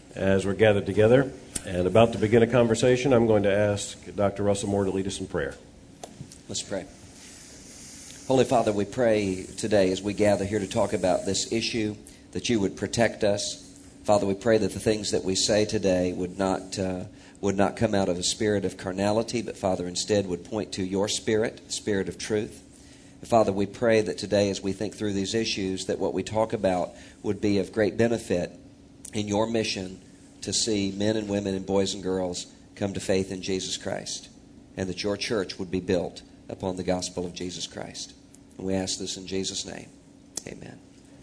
as we're gathered together and about to begin a conversation. I'm going to ask Dr. Russell Moore to lead us in prayer. Let's pray. Holy Father, we pray today as we gather here to talk about this issue that you would protect us. Father, we pray that the things that we say today would not come out of a spirit of carnality, but Father, instead would point to your spirit, the spirit of truth. And Father, we pray that today as we think through these issues, that what we talk about would be of great benefit in your mission to see men and women and boys and girls come to faith in Jesus Christ, and that your church would be built upon the gospel of Jesus Christ. And we ask this in Jesus' name. Amen.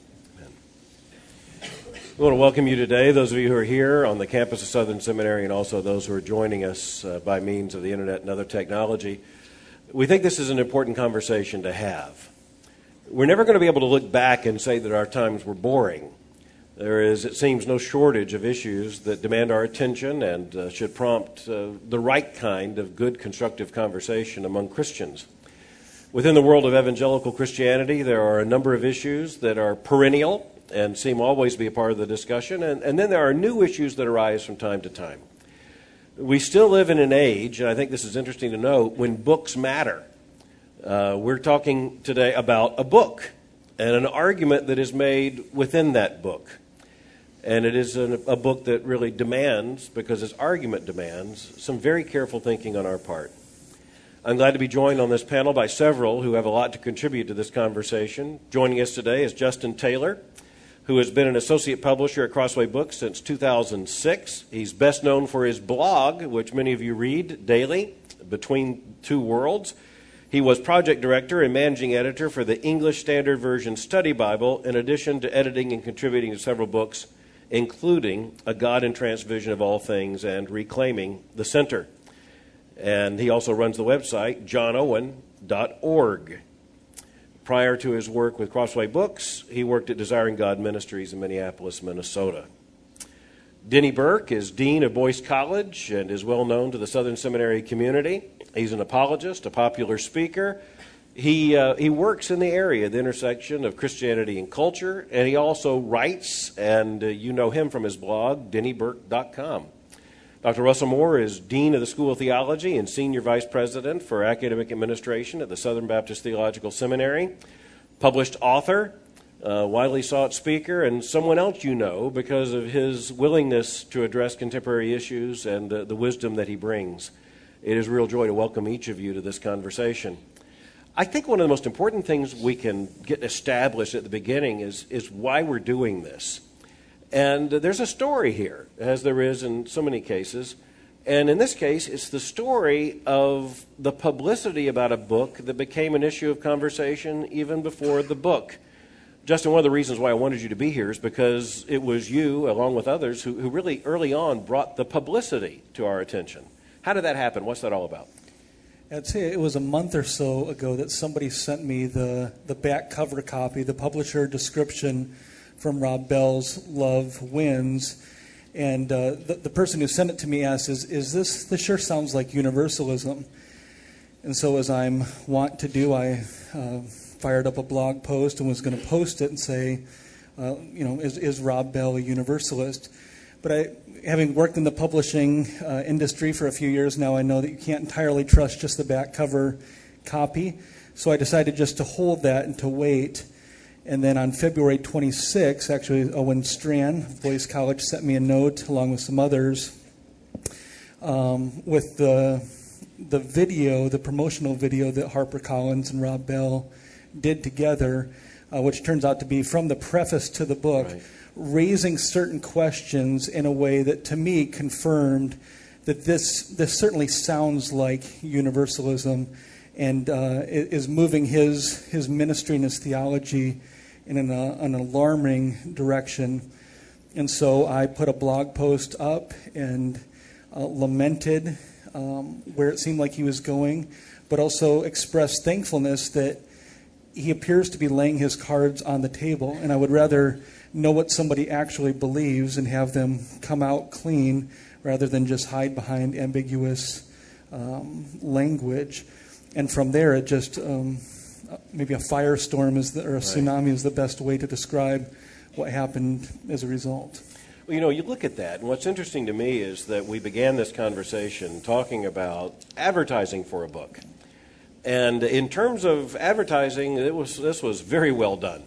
We want to welcome you today, those of you who are here on the campus of Southern Seminary and also those who are joining us by means of the internet and other technology. We think this is an important conversation to have. We're never going to be able to look back and say that our times were boring. There is, it seems, no shortage of issues that demand our attention and should prompt the right kind of good, constructive conversation among Christians. Within the world of evangelical Christianity, there are a number of issues that are perennial and seem always to be a part of the discussion, and then there are new issues that arise from time to time. We still live in an age, and I think this is interesting to note, when books matter. We're talking today about a book and an argument that is made within that book. And it is a book that really demands, because its argument demands, some very careful thinking on our part. I'm glad to be joined on this panel by several who have a lot to contribute to this conversation. Joining us today is Justin Taylor, who has been an associate publisher at Crossway Books since 2006. He's best known for his blog, which many of you read daily, Between Two Worlds. He was project director and managing editor for the English Standard Version Study Bible, in addition to editing and contributing to several books, including A God in Transvision of All Things and Reclaiming the Center. And he also runs the website, johnowen.org. Prior to his work with Crossway Books, he worked at Desiring God Ministries in Minneapolis, Minnesota. Denny Burke is Dean of Boyce College and is well known to the Southern Seminary community. He's an apologist, a popular speaker. He works in the area, the intersection of Christianity and culture, and he also writes, and you know him from his blog, dennyburke.com. Dr. Russell Moore is Dean of the School of Theology and Senior Vice President for Academic Administration at the Southern Baptist Theological Seminary, published author, widely sought speaker, and someone else you know because of his willingness to address contemporary issues and the wisdom that he brings. It is a real joy to welcome each of you to this conversation. I think one of the most important things we can get established at the beginning is why we're doing this. And there's a story here, as there is in so many cases. And in this case, it's the story of the publicity about a book that became an issue of conversation even before the book. Justin, one of the reasons why I wanted you to be here is because it was you, along with others, who really early on brought the publicity to our attention. How did that happen? What's that all about? I'd say it was a month or so ago that somebody sent me the back cover copy, the publisher description from Rob Bell's Love Wins. And the person who sent it to me asked, is this sure sounds like universalism. And so as I'm wont to do, I fired up a blog post and was going to post it and say, is Rob Bell a universalist? But having worked in the publishing industry for a few years now, I know that you can't entirely trust just the back cover copy. So I decided just to hold that and to wait. And then on February 26th, actually, Owen Strand of Boyce College sent me a note along with some others with the video, the promotional video that HarperCollins and Rob Bell did together, which turns out to be from the preface to the book, right, raising certain questions in a way that to me confirmed that this certainly sounds like universalism and is moving his ministry and his theology in an alarming direction. And so I put a blog post up and lamented where it seemed like he was going, but also expressed thankfulness that he appears to be laying his cards on the table. And I would rather know what somebody actually believes and have them come out clean rather than just hide behind ambiguous language. And from there, it just maybe a firestorm or a tsunami is the best way to describe what happened as a result. Well, you look at that, and what's interesting to me is that we began this conversation talking about advertising for a book. And in terms of advertising, this was very well done,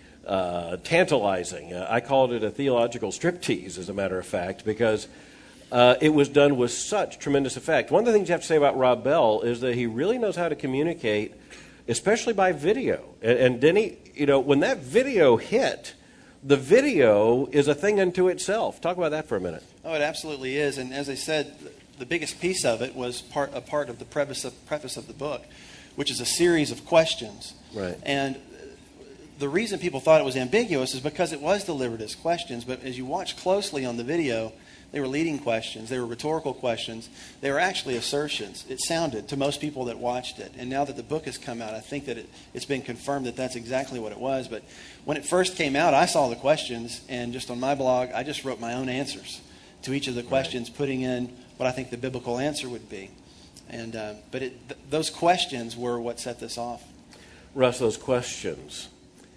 tantalizing. I called it a theological striptease, as a matter of fact, because it was done with such tremendous effect. One of the things you have to say about Rob Bell is that he really knows how to communicate, especially by video. And Denny, when that video hit, the video is a thing unto itself. Talk about that for a minute. Oh, it absolutely is. And as I said, the biggest piece of it was a part of the preface of the book, which is a series of questions. Right. And the reason people thought it was ambiguous is because it was delivered as questions. But as you watch closely on the video, they were leading questions. They were rhetorical questions. They were actually assertions. It sounded to most people that watched it. And now that the book has come out, I think that it's been confirmed that that's exactly what it was. But when it first came out, I saw the questions. And just on my blog, I just wrote my own answers to each of the questions, putting in what I think the biblical answer would be. And those questions were what set this off. Russ, those questions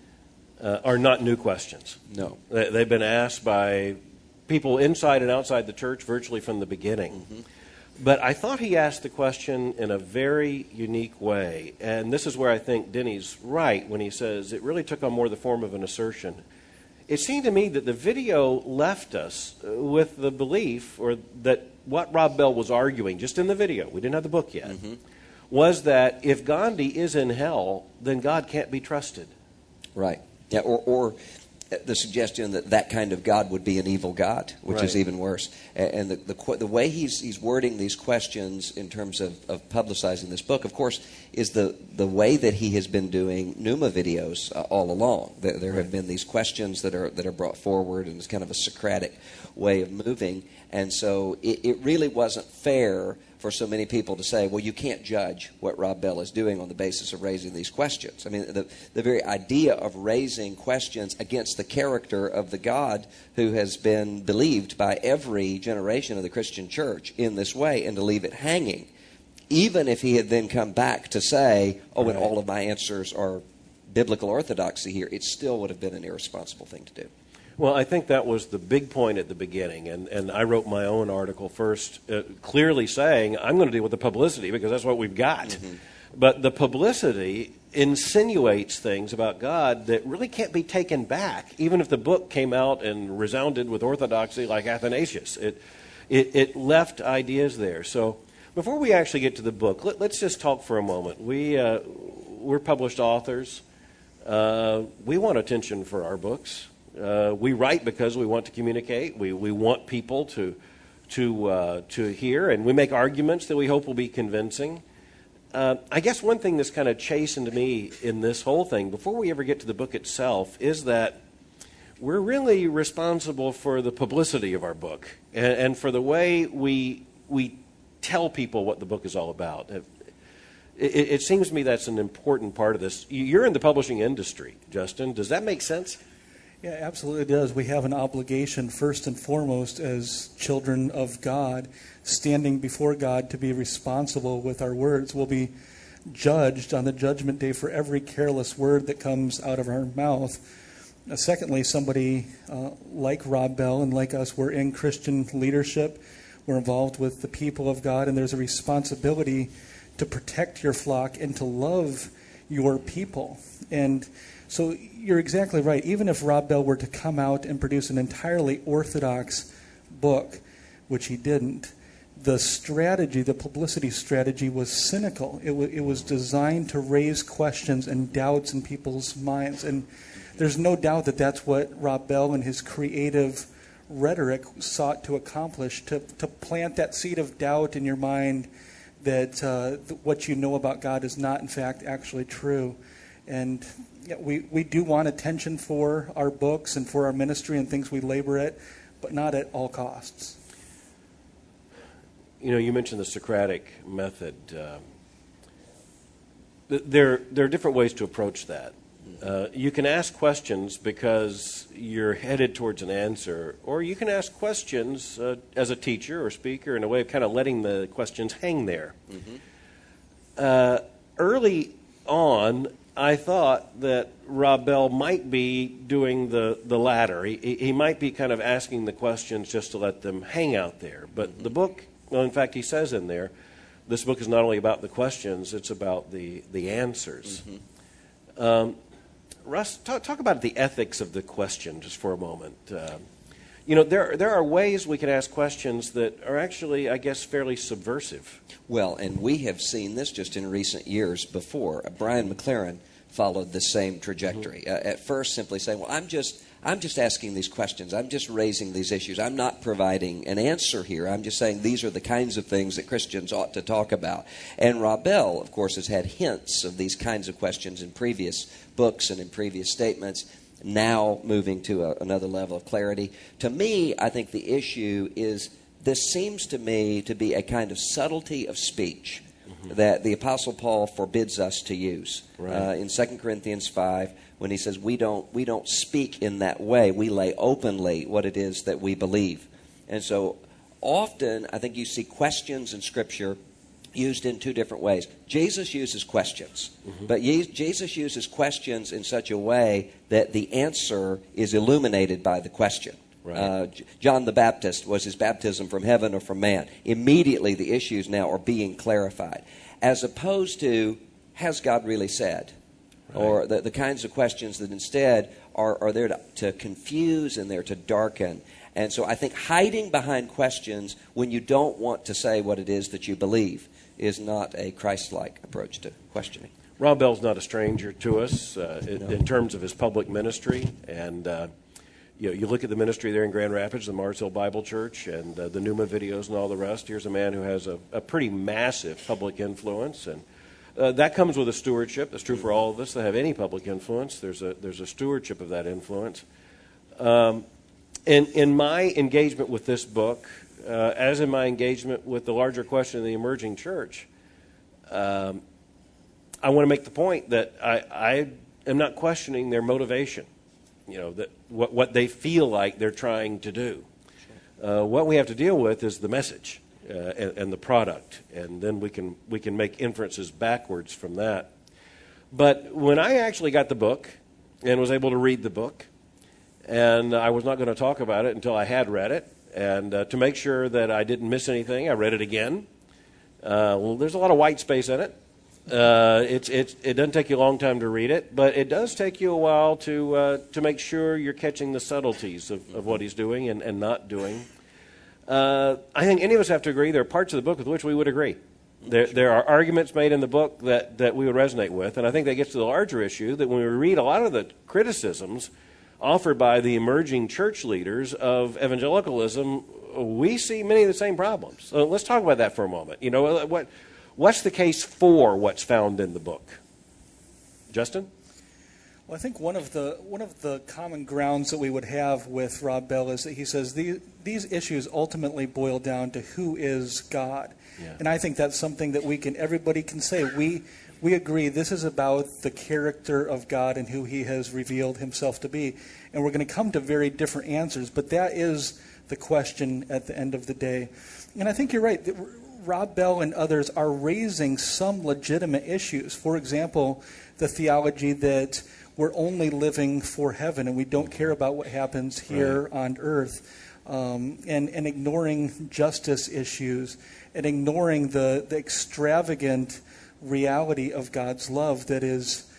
are not new questions. No. They've been asked by people inside and outside the church virtually from the beginning. Mm-hmm. But I thought he asked the question in a very unique way. And this is where I think Denny's right when he says it really took on more the form of an assertion. It seemed to me that the video left us with the belief, or that what Rob Bell was arguing, just in the video, we didn't have the book yet, was that if Gandhi is in hell, then God can't be trusted. Right. Yeah, or the suggestion that kind of God would be an evil God, which is even worse. And the way he's wording these questions in terms of publicizing this book, of course, is the way that he has been doing Pneuma videos all along. There have been these questions that are brought forward, and it's kind of a Socratic way of moving. And so it really wasn't fair for so many people to say, well, you can't judge what Rob Bell is doing on the basis of raising these questions. I mean, the very idea of raising questions against the character of the God who has been believed by every generation of the Christian church in this way, and to leave it hanging, even if he had then come back to say, oh, and all of my answers are biblical orthodoxy here, it still would have been an irresponsible thing to do. Well, I think that was the big point at the beginning, and I wrote my own article first, clearly saying I'm going to deal with the publicity because that's what we've got. Mm-hmm. But the publicity insinuates things about God that really can't be taken back, even if the book came out and resounded with orthodoxy like Athanasius. It left ideas there. So before we actually get to the book, let's just talk for a moment. We're published authors. We want attention for our books. We write because we want to communicate. We want people to hear, and we make arguments that we hope will be convincing. I guess one thing that's kind of chastened me in this whole thing, before we ever get to the book itself, is that we're really responsible for the publicity of our book and for the way we tell people what the book is all about. It seems to me that's an important part of this. You're in the publishing industry, Justin. Does that make sense? Yeah, absolutely it does. We have an obligation, first and foremost, as children of God, standing before God to be responsible with our words. We'll be judged on the judgment day for every careless word that comes out of our mouth. Secondly, somebody like Rob Bell and like us, we're in Christian leadership. We're involved with the people of God, and there's a responsibility to protect your flock and to love your people. And so you're exactly right. Even if Rob Bell were to come out and produce an entirely orthodox book, which he didn't, the strategy, the publicity strategy, was cynical. It was designed to raise questions and doubts in people's minds. And there's no doubt that that's what Rob Bell and his creative rhetoric sought to accomplish, to plant that seed of doubt in your mind that what you know about God is not, in fact, actually true. And yeah, we do want attention for our books and for our ministry and things we labor at, but not at all costs. You mentioned the Socratic method. There are different ways to approach that. You can ask questions because you're headed towards an answer, or you can ask questions as a teacher or speaker in a way of kind of letting the questions hang there. Mm-hmm. Early on, I thought that Rob Bell might be doing the latter. He might be kind of asking the questions just to let them hang out there. But the book, well, in fact, he says in there, this book is not only about the questions, it's about the answers. Russ, talk about the ethics of the question just for a moment. There are ways we can ask questions that are actually, I guess, fairly subversive. Well, and we have seen this just in recent years before. Brian McLaren followed the same trajectory. At first, simply saying, well, I'm just asking these questions. I'm just raising these issues. I'm not providing an answer here. I'm just saying these are the kinds of things that Christians ought to talk about. And Rob Bell, of course, has had hints of these kinds of questions in previous books and in previous statements, now moving to another level of clarity. To me, I think the issue is this seems to me to be a kind of subtlety of speech that the Apostle Paul forbids us to use. Right. In 2 Corinthians 5, when he says we don't speak in that way, we lay openly what it is that we believe. And so often I think you see questions in Scripture used in two different ways. Jesus uses questions, but Jesus uses questions in such a way that the answer is illuminated by the question. Right. John the Baptist, was his baptism from heaven or from man? Immediately the issues now are being clarified, as opposed to, has God really said? Right. Or the kinds of questions that instead are there to confuse and there to darken. And so I think hiding behind questions when you don't want to say what it is that you believe is not a Christ-like approach to questioning. Rob Bell's not a stranger to us in terms of his public ministry. And you look at the ministry there in Grand Rapids, the Mars Hill Bible Church, and the Numa videos and all the rest. Here's a man who has a pretty massive public influence, and that comes with a stewardship. That's true for all of us that have any public influence. There's a stewardship of that influence. In my engagement with this book, as in my engagement with the larger question of the emerging church, I want to make the point that I am not questioning their motivation. That what they feel like they're trying to do. What we have to deal with is the message and the product, and then we can make inferences backwards from that. But when I actually got the book and was able to read the book, and I was not going to talk about it until I had read it, and to make sure that I didn't miss anything, I read it again. There's a lot of white space in it. It doesn't take you a long time to read it, but it does take you a while to make sure you're catching the subtleties of what he's doing and not doing. I think any of us have to agree there are parts of the book with which we would agree. There are arguments made in the book that we would resonate with, and I think that gets to the larger issue that when we read a lot of the criticisms offered by the emerging church leaders of evangelicalism, we see many of the same problems. So let's talk about that for a moment. What's the case for what's found in the book? Justin? Well, I think one of the common grounds that we would have with Rob Bell is that he says these issues ultimately boil down to who is God. Yeah. And I think that's something that everybody can say. We agree this is about the character of God and who he has revealed himself to be. And we're going to come to very different answers, but that is the question at the end of the day. And I think you're right. Rob Bell and others are raising some legitimate issues. For example, the theology that we're only living for heaven and we don't care about what happens here on earth, and ignoring justice issues and ignoring the extravagant reality of God's love that is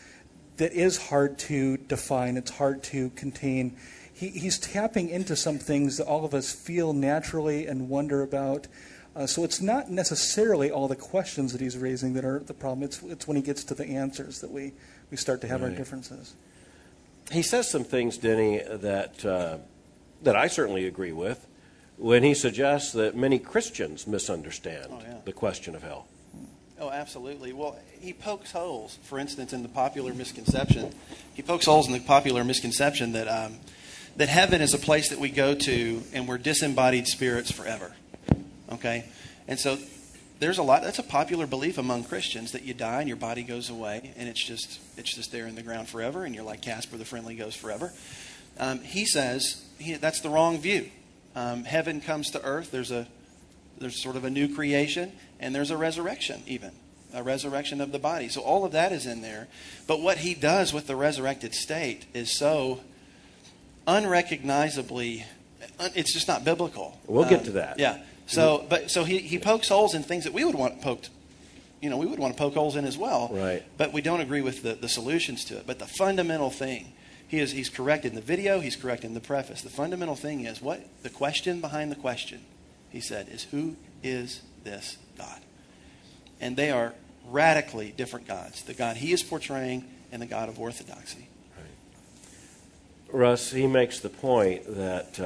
hard to define. It's hard to contain. He's tapping into some things that all of us feel naturally and wonder about. So it's not necessarily all the questions that he's raising that are the problem. It's when he gets to the answers that we start to have our differences. He says some things, Denny, that I certainly agree with when he suggests that many Christians misunderstand the question of hell. Oh, absolutely. Well, he pokes holes, for instance, in the popular misconception. He pokes holes in the popular misconception that that heaven is a place that we go to and we're disembodied spirits forever. Okay? And so that's a popular belief among Christians, that you die and your body goes away and it's just there in the ground forever and you're like Casper the Friendly Ghost forever. He says that's the wrong view. Heaven comes to earth. There's sort of a new creation and there's a resurrection even. a resurrection of the body. So all of that is in there. But what he does with the resurrected state is so unrecognizably, it's just not biblical. We'll get to that. Yeah. So he pokes holes in things that we would want poked. We would want to poke holes in as well. Right. But we don't agree with the solutions to it. But the fundamental thing, he's correct in the video, he's correct in the preface. The fundamental thing is the question behind the question, he said, is who is this God? And they are radically different gods. The God he is portraying and the God of orthodoxy. Right. Russ, he makes the point that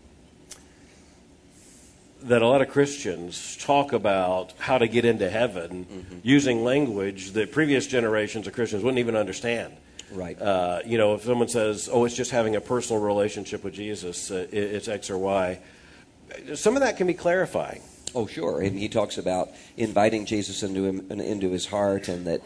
that a lot of Christians talk about how to get into heaven using language that previous generations of Christians wouldn't even understand. Right. If someone says, "Oh, it's just having a personal relationship with Jesus, it's X or Y," some of that can be clarifying. Oh, sure. And he talks about inviting Jesus into his heart, and that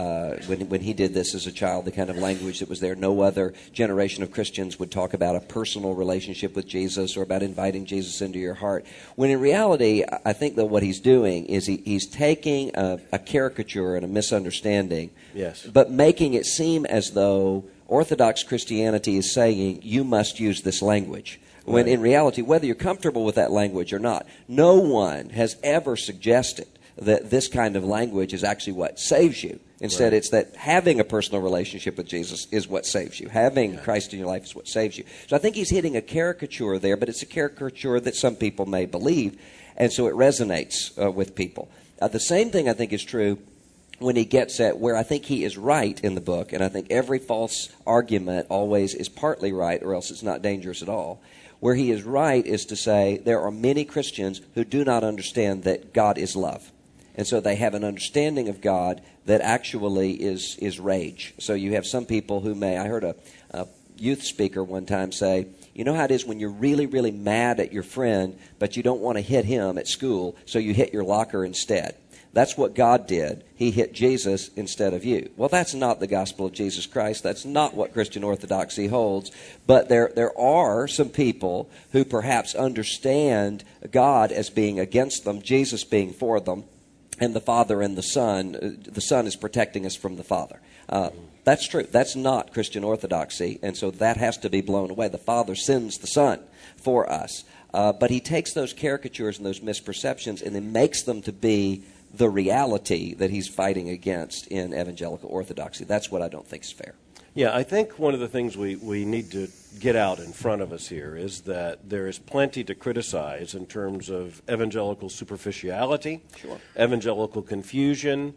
when he did this as a child, the kind of language that was there. No other generation of Christians would talk about a personal relationship with Jesus or about inviting Jesus into your heart. When in reality, I think that what he's doing is he's taking a caricature and a misunderstanding, yes, but making it seem as though Orthodox Christianity is saying you must use this language. When in reality, whether you're comfortable with that language or not, no one has ever suggested that this kind of language is actually what saves you. Instead, it's that having a personal relationship with Jesus is what saves you. Having Christ in your life is what saves you. So I think he's hitting a caricature there, but it's a caricature that some people may believe, and so it resonates with people. The same thing I think is true when he gets at where I think he is right in the book, and I think every false argument always is partly right, or else it's not dangerous at all. Where he is right is to say there are many Christians who do not understand that God is love. And so they have an understanding of God that actually is rage. So you have some people who I heard a youth speaker one time say, you know how it is when you're really, really mad at your friend, but you don't want to hit him at school, so you hit your locker instead. That's what God did. He hit Jesus instead of you. Well, that's not the gospel of Jesus Christ. That's not what Christian orthodoxy holds. But there are some people who perhaps understand God as being against them, Jesus being for them, and the Father and the Son. The Son is protecting us from the Father. That's true. That's not Christian orthodoxy, and so that has to be blown away. The Father sends the Son for us. But he takes those caricatures and those misperceptions and then makes them to be the reality that he's fighting against in evangelical orthodoxy. That's what I don't think is fair. Yeah, I think one of the things we need to get out in front of us here is that there is plenty to criticize in terms of evangelical superficiality, evangelical confusion,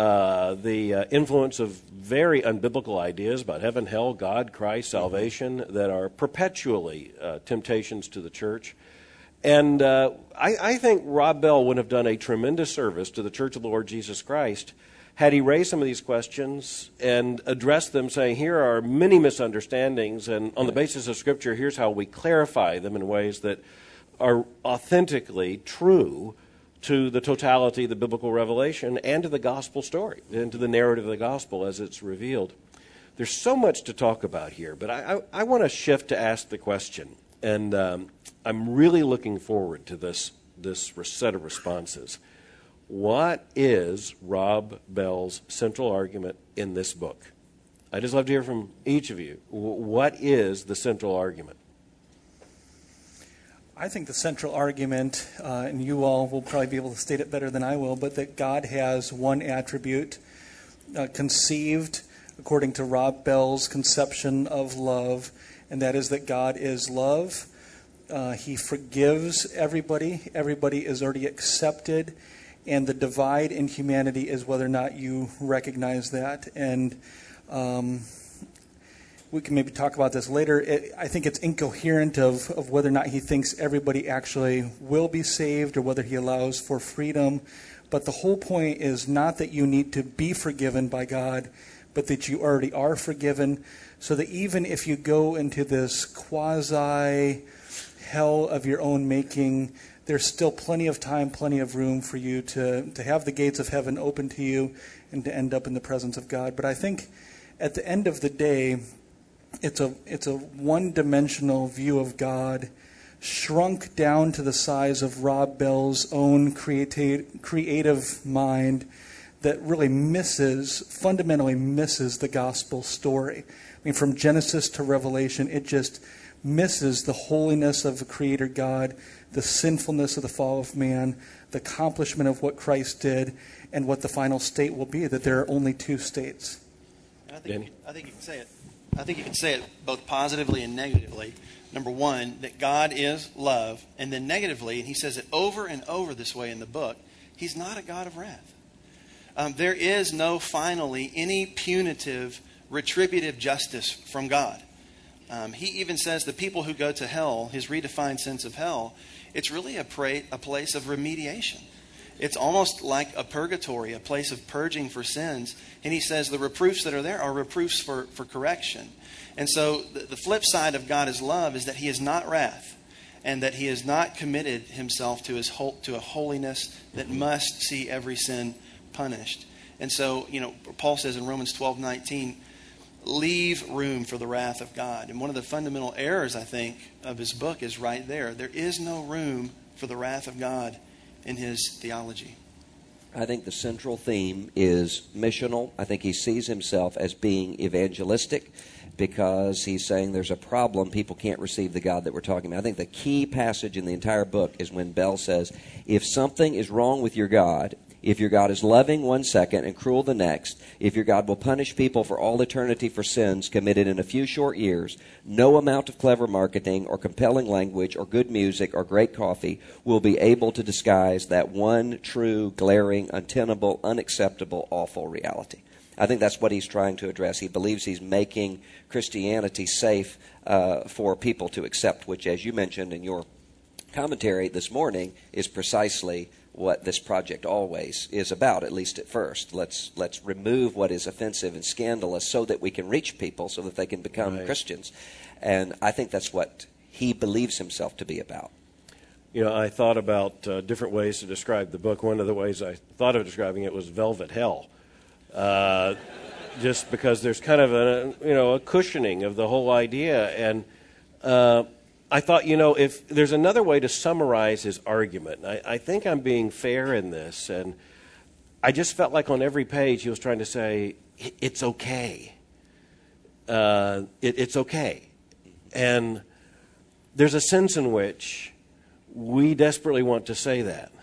the influence of very unbiblical ideas about heaven, hell, God, Christ, salvation that are perpetually temptations to the church. And I think Rob Bell would have done a tremendous service to the Church of the Lord Jesus Christ had he raised some of these questions and addressed them, saying, here are many misunderstandings, and on the basis of Scripture, here's how we clarify them in ways that are authentically true to the totality of the biblical revelation and to the gospel story, and to the narrative of the gospel as it's revealed. There's so much to talk about here, but I want to shift to ask the question, and I'm really looking forward to this set of responses. What is Rob Bell's central argument in this book? I'd just love to hear from each of you. What is the central argument? I think the central argument, and you all will probably be able to state it better than I will, but that God has one attribute conceived according to Rob Bell's conception of love, and that is that God is love. He forgives everybody. Everybody is already accepted. And the divide in humanity is whether or not you recognize that. And we can maybe talk about this later. I think it's incoherent of whether or not he thinks everybody actually will be saved or whether he allows for freedom. But the whole point is not that you need to be forgiven by God, but that you already are forgiven. So that even if you go into this quasi hell of your own making, there's still plenty of time, plenty of room for you to have the gates of heaven open to you and to end up in the presence of God. But I think at the end of the day, it's a one-dimensional view of God, shrunk down to the size of Rob Bell's own creative mind, that really fundamentally misses the gospel story. I mean, from Genesis to Revelation, it just misses the holiness of the Creator God, the sinfulness of the fall of man, the accomplishment of what Christ did, and what the final state will be, that there are only two states. I think you can say it. I think you can say it both positively and negatively. Number one, that God is love. And then negatively, and he says it over and over this way in the book, he's not a God of wrath. There is no, finally, any punitive, retributive justice from God. He even says the people who go to hell, his redefined sense of hell, it's really a place of remediation. It's almost like a purgatory, a place of purging for sins. And he says the reproofs that are there are reproofs for correction. And so the flip side of God is love is that he is not wrath, and that he has not committed himself to a holiness that must see every sin punished. And so, Paul says in Romans 12:19, leave room for the wrath of God. And one of the fundamental errors, I think, of his book is right there. There is no room for the wrath of God in his theology. I think the central theme is missional. I think he sees himself as being evangelistic because he's saying there's a problem. People can't receive the God that we're talking about. I think the key passage in the entire book is when Bell says, if something is wrong with your God, if your God is loving one second and cruel the next, if your God will punish people for all eternity for sins committed in a few short years, no amount of clever marketing or compelling language or good music or great coffee will be able to disguise that one true, glaring, untenable, unacceptable, awful reality. I think that's what he's trying to address. He believes he's making Christianity safe for people to accept, which, as you mentioned in your commentary this morning, is precisely what this project always is about, at least at first. Let's remove what is offensive and scandalous so that we can reach people so that they can become Christians. And I think that's what he believes himself to be about. I thought about different ways to describe the book. One of the ways I thought of describing it was velvet hell. Just because there's kind of a cushioning of the whole idea. And I thought, if there's another way to summarize his argument, I think I'm being fair in this, and I just felt like on every page he was trying to say, it's okay. It's okay. And there's a sense in which we desperately want to say that.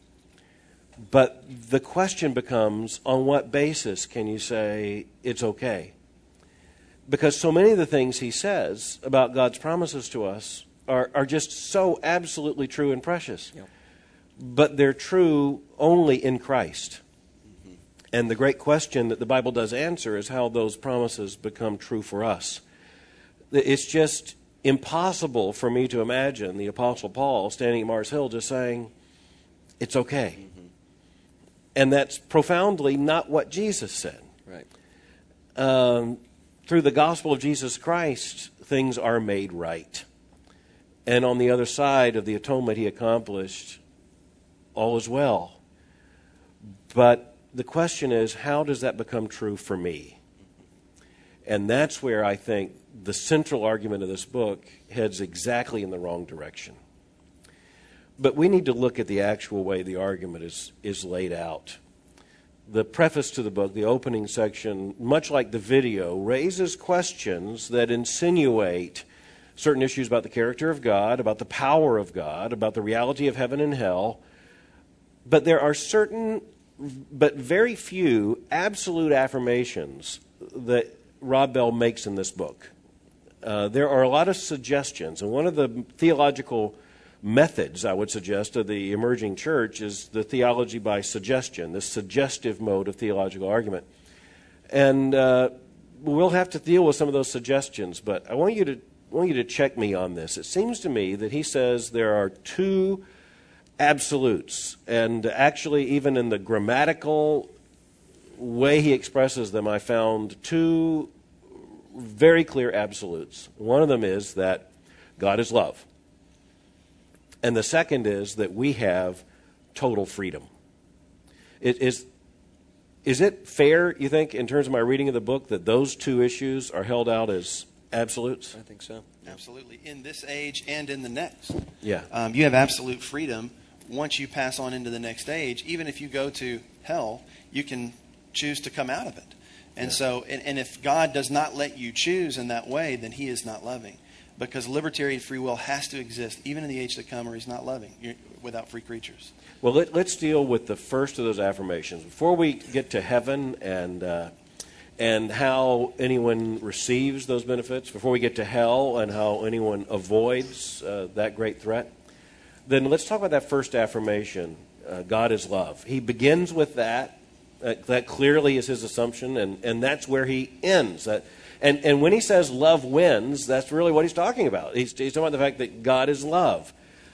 But the question becomes, on what basis can you say it's okay? Because so many of the things he says about God's promises to us are just so absolutely true and precious. Yep. But they're true only in Christ. Mm-hmm. And the great question that the Bible does answer is how those promises become true for us. It's just impossible for me to imagine the Apostle Paul standing at Mars Hill just saying, it's okay. Mm-hmm. And that's profoundly not what Jesus said. Right. Through the gospel of Jesus Christ, things are made right. And on the other side of the atonement he accomplished, all is well. But the question is, how does that become true for me? And that's where I think the central argument of this book heads exactly in the wrong direction. But we need to look at the actual way the argument is laid out. The preface to the book, the opening section, much like the video, raises questions that insinuate certain issues about the character of God, about the power of God, about the reality of heaven and hell. But there are certain, but very few, absolute affirmations that Rob Bell makes in this book. There are a lot of suggestions, and one of the theological methods, I would suggest, of the emerging church is the theology by suggestion, the suggestive mode of theological argument. And we'll have to deal with some of those suggestions, but I want you to check me on this. It seems to me that he says there are two absolutes, and actually even in the grammatical way he expresses them, I found two very clear absolutes. One of them is that God is love. And the second is that we have total freedom. Is it fair, you think, in terms of my reading of the book, that those two issues are held out as absolutes? I think so. Absolutely. In this age and in the next. Yeah. You have absolute freedom once you pass on into the next stage, even if you go to hell, you can choose to come out of it. And so, and if God does not let you choose in that way, then he is not loving. Because libertarian free will has to exist, even in the age to come, or he's not loving without free creatures. Well, let's deal with the first of those affirmations. Before we get to heaven and how anyone receives those benefits, before we get to hell and how anyone avoids that great threat, then let's talk about that first affirmation, God is love. He begins with that. That clearly is his assumption, and that's where he ends. And when he says love wins, that's really what he's talking about. He's talking about the fact that God is love.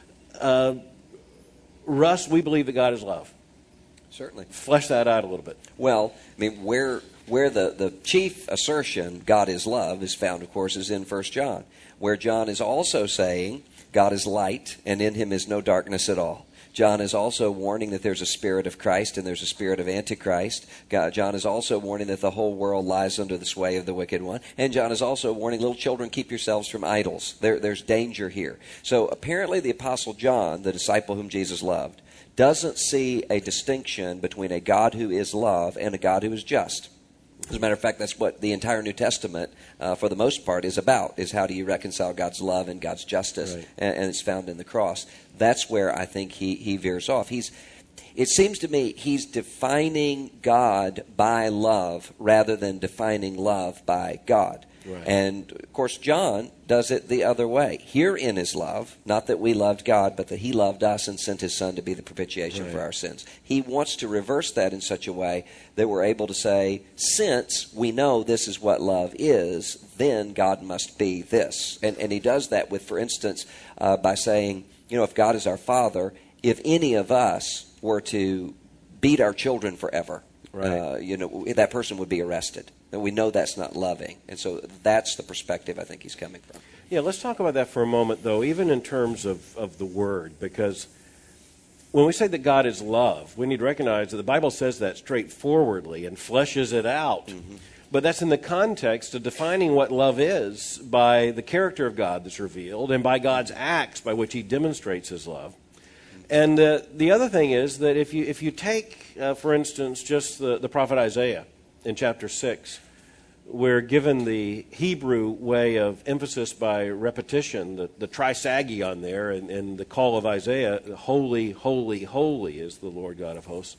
Russ, we believe that God is love. Certainly. Flesh that out a little bit. Well, I mean, where the chief assertion, God is love, is found, of course, is in 1 John, where John is also saying God is light, and in him is no darkness at all. John is also warning that there's a spirit of Christ and there's a spirit of Antichrist. John is also warning that the whole world lies under the sway of the wicked one. And John is also warning, little children, keep yourselves from idols. There's danger here. So apparently the Apostle John, the disciple whom Jesus loved, doesn't see a distinction between a God who is love and a God who is just. As a matter of fact, that's what the entire New Testament, for the most part, is about, is how do you reconcile God's love and God's justice, right. and it's found in the cross. That's where I think he veers off. It seems to me he's defining God by love rather than defining love by God. Right. And, of course, John does it the other way. Herein is love, not that we loved God, but that he loved us and sent his Son to be the propitiation for our sins. He wants to reverse that in such a way that we're able to say, since we know this is what love is, then God must be this. And he does that with, for instance, by saying, if God is our Father, if any of us were to beat our children forever, that person would be arrested. And we know that's not loving. And so that's the perspective I think he's coming from. Yeah, let's talk about that for a moment, though, even in terms of the word, because when we say that God is love, we need to recognize that the Bible says that straightforwardly and fleshes it out. Mm-hmm. But that's in the context of defining what love is by the character of God that's revealed and by God's acts by which he demonstrates his love. And the other thing is that if you take, for instance, just the prophet Isaiah in chapter 6, we're given the Hebrew way of emphasis by repetition, the trisagion there, and the call of Isaiah, holy, holy, holy is the Lord God of hosts.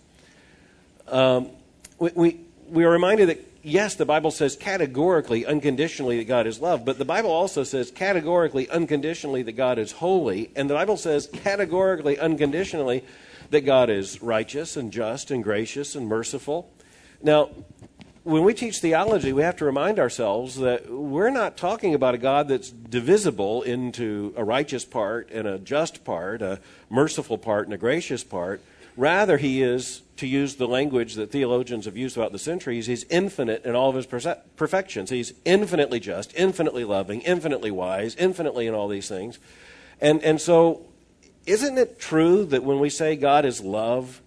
We are reminded that, yes, the Bible says categorically, unconditionally that God is love, but the Bible also says categorically, unconditionally that God is holy, and the Bible says categorically, unconditionally that God is righteous and just and gracious and merciful. Now, when we teach theology, we have to remind ourselves that we're not talking about a God that's divisible into a righteous part and a just part, a merciful part and a gracious part. Rather, he is, to use the language that theologians have used throughout the centuries, he's infinite in all of his perfections. He's infinitely just, infinitely loving, infinitely wise, infinitely in all these things. And so, isn't it true that when we say God is love,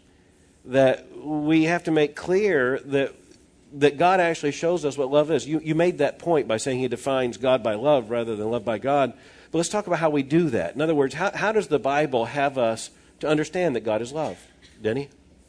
that we have to make clear that God actually shows us what love is? You made that point by saying he defines God by love rather than love by God. But let's talk about how we do that. In other words, how does the Bible have us to understand that God is love? Denny?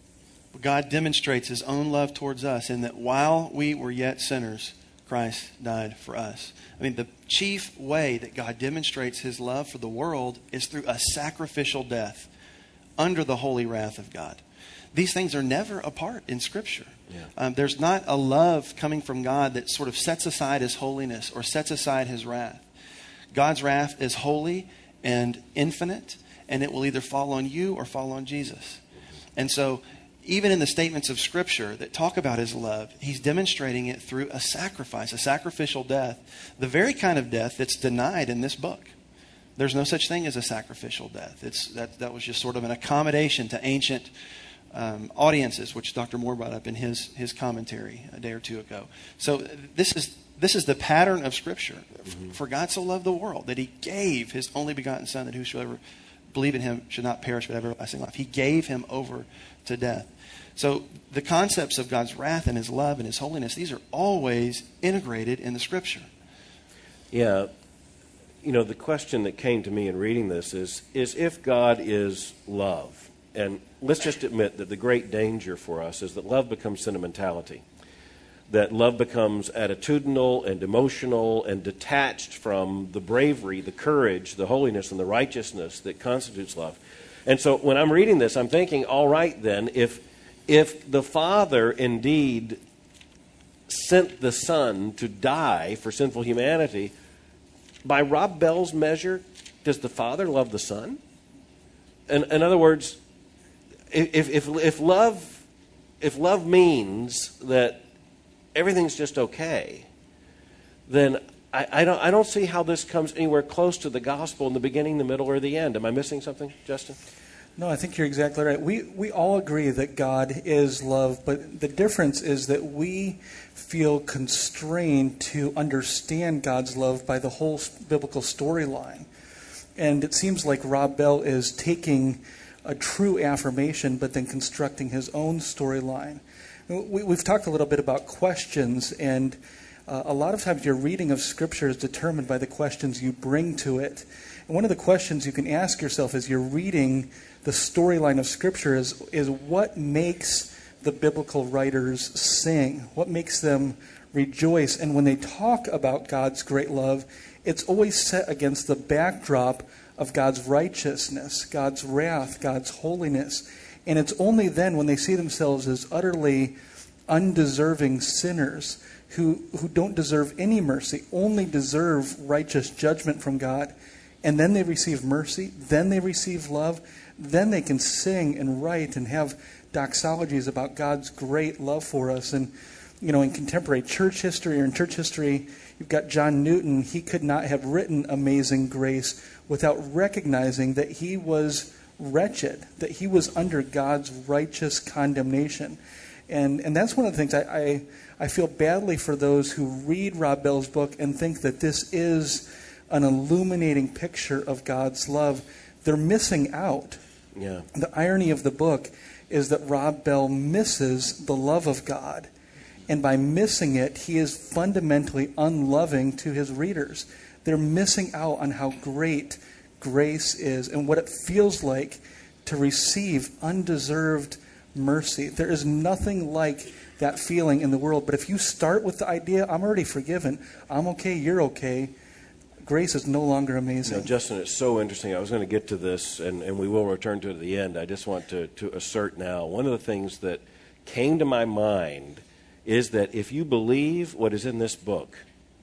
God demonstrates his own love towards us in that while we were yet sinners, Christ died for us. I mean, the chief way that God demonstrates his love for the world is through a sacrificial death under the holy wrath of God. These things are never apart in Scripture. Yeah. There's not a love coming from God that sort of sets aside his holiness or sets aside his wrath. God's wrath is holy and infinite, and it will either fall on you or fall on Jesus. And so, even in the statements of Scripture that talk about his love, he's demonstrating it through a sacrifice, a sacrificial death, the very kind of death that's denied in this book. There's no such thing as a sacrificial death. That was just sort of an accommodation to ancient audiences, which Dr. Moore brought up in his commentary a day or two ago. So this is the pattern of Scripture. Mm-hmm. For God so loved the world that he gave his only begotten Son, that whosoever believe in him should not perish but have everlasting life. He gave him over to death. So the concepts of God's wrath and his love and his holiness, these are always integrated in the Scripture. Yeah. the question that came to me in reading this is if God is love, and let's just admit that the great danger for us is that love becomes sentimentality, that love becomes attitudinal and emotional and detached from the bravery, the courage, the holiness, and the righteousness that constitutes love. And so when I'm reading this, I'm thinking, all right then, if the Father indeed sent the Son to die for sinful humanity, by Rob Bell's measure, does the Father love the Son? In other words, if love means that everything's just okay, then I don't see how this comes anywhere close to the gospel in the beginning, the middle, or the end. Am I missing something, Justin? No, I think you're exactly right. We all agree that God is love, but the difference is that we feel constrained to understand God's love by the whole biblical storyline. And it seems like Rob Bell is taking a true affirmation, but then constructing his own storyline. We've talked a little bit about questions, and a lot of times your reading of Scripture is determined by the questions you bring to it. And one of the questions you can ask yourself as you're reading the storyline of Scripture is what makes the biblical writers sing? What makes them rejoice? And when they talk about God's great love, it's always set against the backdrop of God's righteousness, God's wrath, God's holiness. And it's only then when they see themselves as utterly undeserving sinners who don't deserve any mercy, only deserve righteous judgment from God, and then they receive mercy, then they receive love, then they can sing and write and have doxologies about God's great love for us. And, in contemporary church history or in church history, you've got John Newton. He could not have written Amazing Grace without recognizing that he was wretched, that he was under God's righteous condemnation. And that's one of the things I feel badly for those who read Rob Bell's book and think that this is an illuminating picture of God's love. They're missing out. Yeah. The irony of the book is that Rob Bell misses the love of God. And by missing it, he is fundamentally unloving to his readers. They're missing out on how great grace is and what it feels like to receive undeserved mercy. There is nothing like that feeling in the world. But if you start with the idea, I'm already forgiven, I'm okay, you're okay, grace is no longer amazing. Justin, it's so interesting. I was going to get to this, and we will return to it at the end. I just want to assert now, one of the things that came to my mind is that if you believe what is in this book,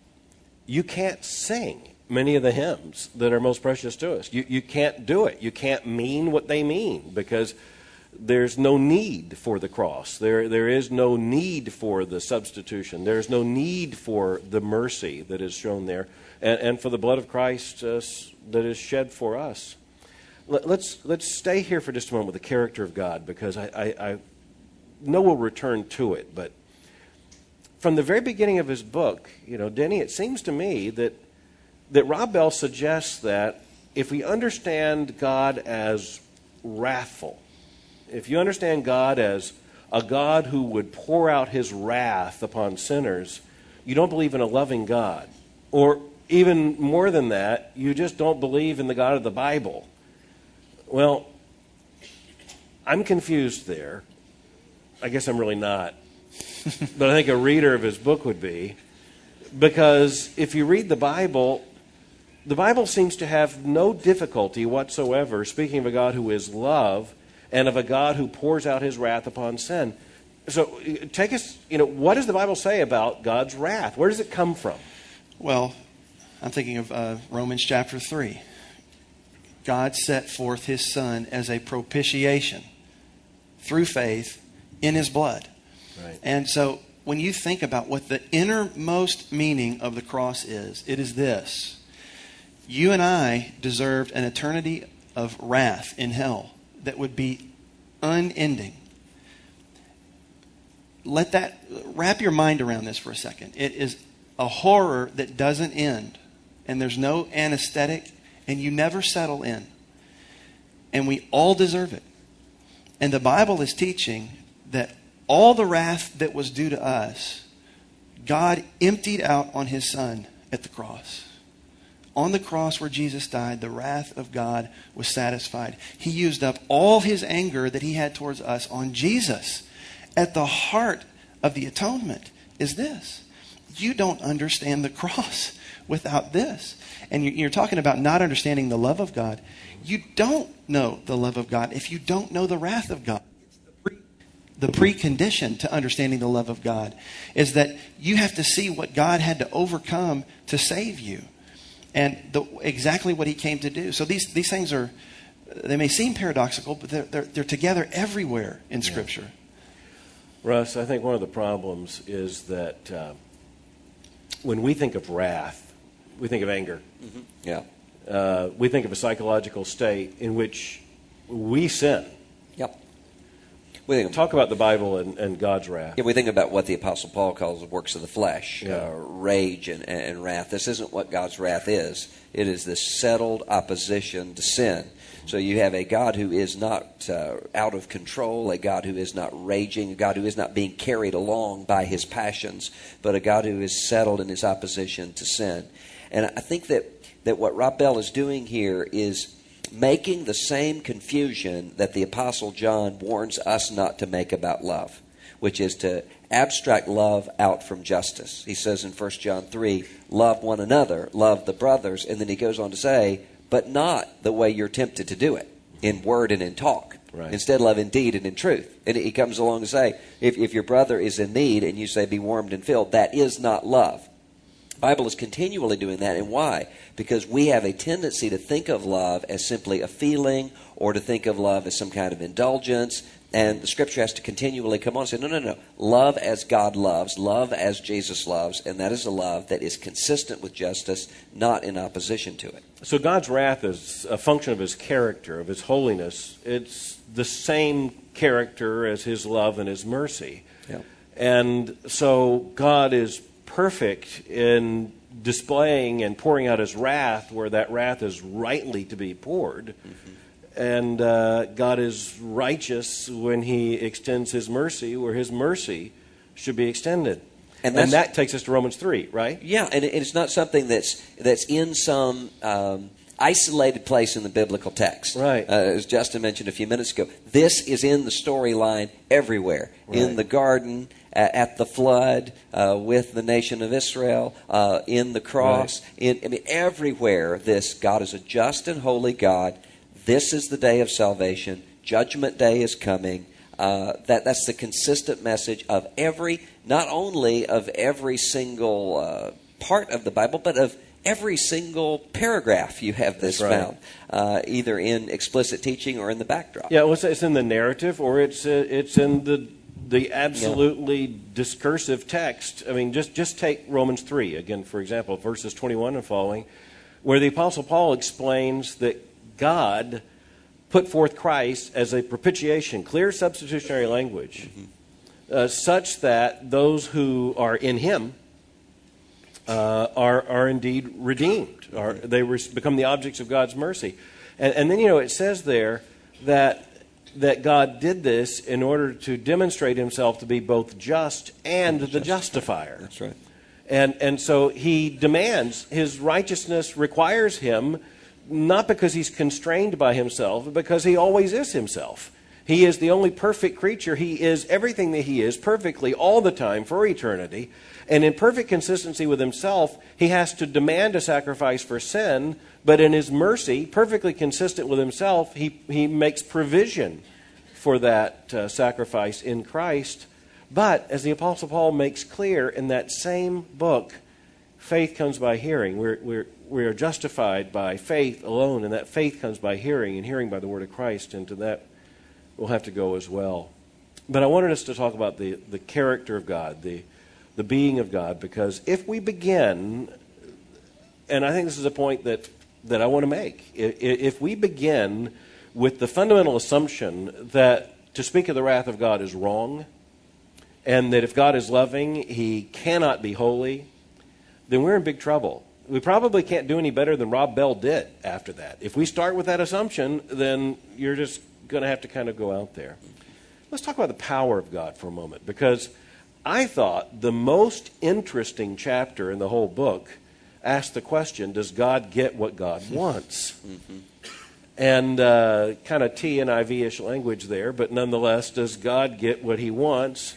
you can't sing many of the hymns that are most precious to us. You can't do it. You can't mean what they mean because there's no need for the cross. There is no need for the substitution. There's no need for the mercy that is shown there and for the blood of Christ that is shed for us. Let's stay here for just a moment with the character of God because I know we'll return to it, but from the very beginning of his book, Denny, it seems to me that Rob Bell suggests that if we understand God as wrathful, if you understand God as a God who would pour out his wrath upon sinners, you don't believe in a loving God. Or even more than that, you just don't believe in the God of the Bible. Well, I'm confused there. I guess I'm really not. But I think a reader of his book would be. Because if you read the Bible seems to have no difficulty whatsoever speaking of a God who is love and of a God who pours out his wrath upon sin. So take us, what does the Bible say about God's wrath? Where does it come from? Well, I'm thinking of Romans chapter 3. God set forth his Son as a propitiation through faith in his blood. Right. And so when you think about what the innermost meaning of the cross is, it is this. You and I deserved an eternity of wrath in hell that would be unending. Wrap your mind around this for a second. It is a horror that doesn't end, and there's no anesthetic, and you never settle in. And we all deserve it. And the Bible is teaching that all the wrath that was due to us, God emptied out on his Son at the cross. On the cross where Jesus died, the wrath of God was satisfied. He used up all his anger that he had towards us on Jesus. At the heart of the atonement is this. You don't understand the cross without this. And you're talking about not understanding the love of God. You don't know the love of God if you don't know the wrath of God. The precondition to understanding the love of God is that you have to see what God had to overcome to save you. And exactly what he came to do. So these things are, they may seem paradoxical, but they're together everywhere in Scripture. Russ, I think one of the problems is that when we think of wrath, we think of anger. Mm-hmm. Yeah. We think of a psychological state in which we sin. Yep. Talk about the Bible and God's wrath. Yeah, we think about what the Apostle Paul calls the works of the flesh, rage and wrath. This isn't what God's wrath is. It is this settled opposition to sin. So you have a God who is not out of control, a God who is not raging, a God who is not being carried along by his passions, but a God who is settled in his opposition to sin. And I think that what Rob Bell is doing here is making the same confusion that the Apostle John warns us not to make about love, which is to abstract love out from justice. He says in 1 John 3, love one another, love the brothers, and then he goes on to say, but not the way you're tempted to do it, in word and in talk. Right. Instead, love in deed and in truth. And he comes along to say, if your brother is in need and you say, be warmed and filled, that is not love. The Bible is continually doing that. And why? Because we have a tendency to think of love as simply a feeling or to think of love as some kind of indulgence. And the Scripture has to continually come on and say, no. Love as God loves, love as Jesus loves, and that is a love that is consistent with justice, not in opposition to it. So God's wrath is a function of his character, of his holiness. It's the same character as his love and his mercy. Yeah. And so God is perfect in displaying and pouring out his wrath where that wrath is rightly to be poured. Mm-hmm. And God is righteous when he extends his mercy where his mercy should be extended. And that takes us to Romans 3, right? Yeah, and it's not something that's in some isolated place in the biblical text. Right. As Justin mentioned a few minutes ago, this is in the storyline everywhere. Right. In the garden, at the flood, with the nation of Israel, in the cross. Right. Everywhere this God is a just and holy God. This is the day of salvation. Judgment Day is coming. That's the consistent message of not only of every single part of the Bible, but of every single paragraph you have this found, either in explicit teaching or in the backdrop. Yeah, it's in the narrative or it's in the absolutely discursive text. I mean, just take Romans 3, again, for example, verses 21 and following, where the Apostle Paul explains that God put forth Christ as a propitiation, clear substitutionary language, such that those who are in him are indeed redeemed. They become the objects of God's mercy. And then, it says there that God did this in order to demonstrate himself to be both just and the justifier. That's right. And so he demands, his righteousness requires him, not because he's constrained by himself, but because he always is himself. He is the only perfect creature. He is everything that he is perfectly all the time for eternity. And in perfect consistency with himself, he has to demand a sacrifice for sin, but in his mercy, perfectly consistent with himself, he makes provision for that sacrifice in Christ. But, as the Apostle Paul makes clear in that same book, faith comes by hearing. We are justified by faith alone, and that faith comes by hearing, and hearing by the word of Christ, and to that we'll have to go as well. But I wanted us to talk about the character of God, the being of God, because if we begin, and I think this is a point that I want to make, if we begin with the fundamental assumption that to speak of the wrath of God is wrong, and that if God is loving, he cannot be holy, then we're in big trouble. We probably can't do any better than Rob Bell did after that. If we start with that assumption, then you're just going to have to kind of go out there. Let's talk about the power of God for a moment, because I thought the most interesting chapter in the whole book ask the question, does God get what God wants? And kind of TNIV-ish language there, but nonetheless, does God get what he wants?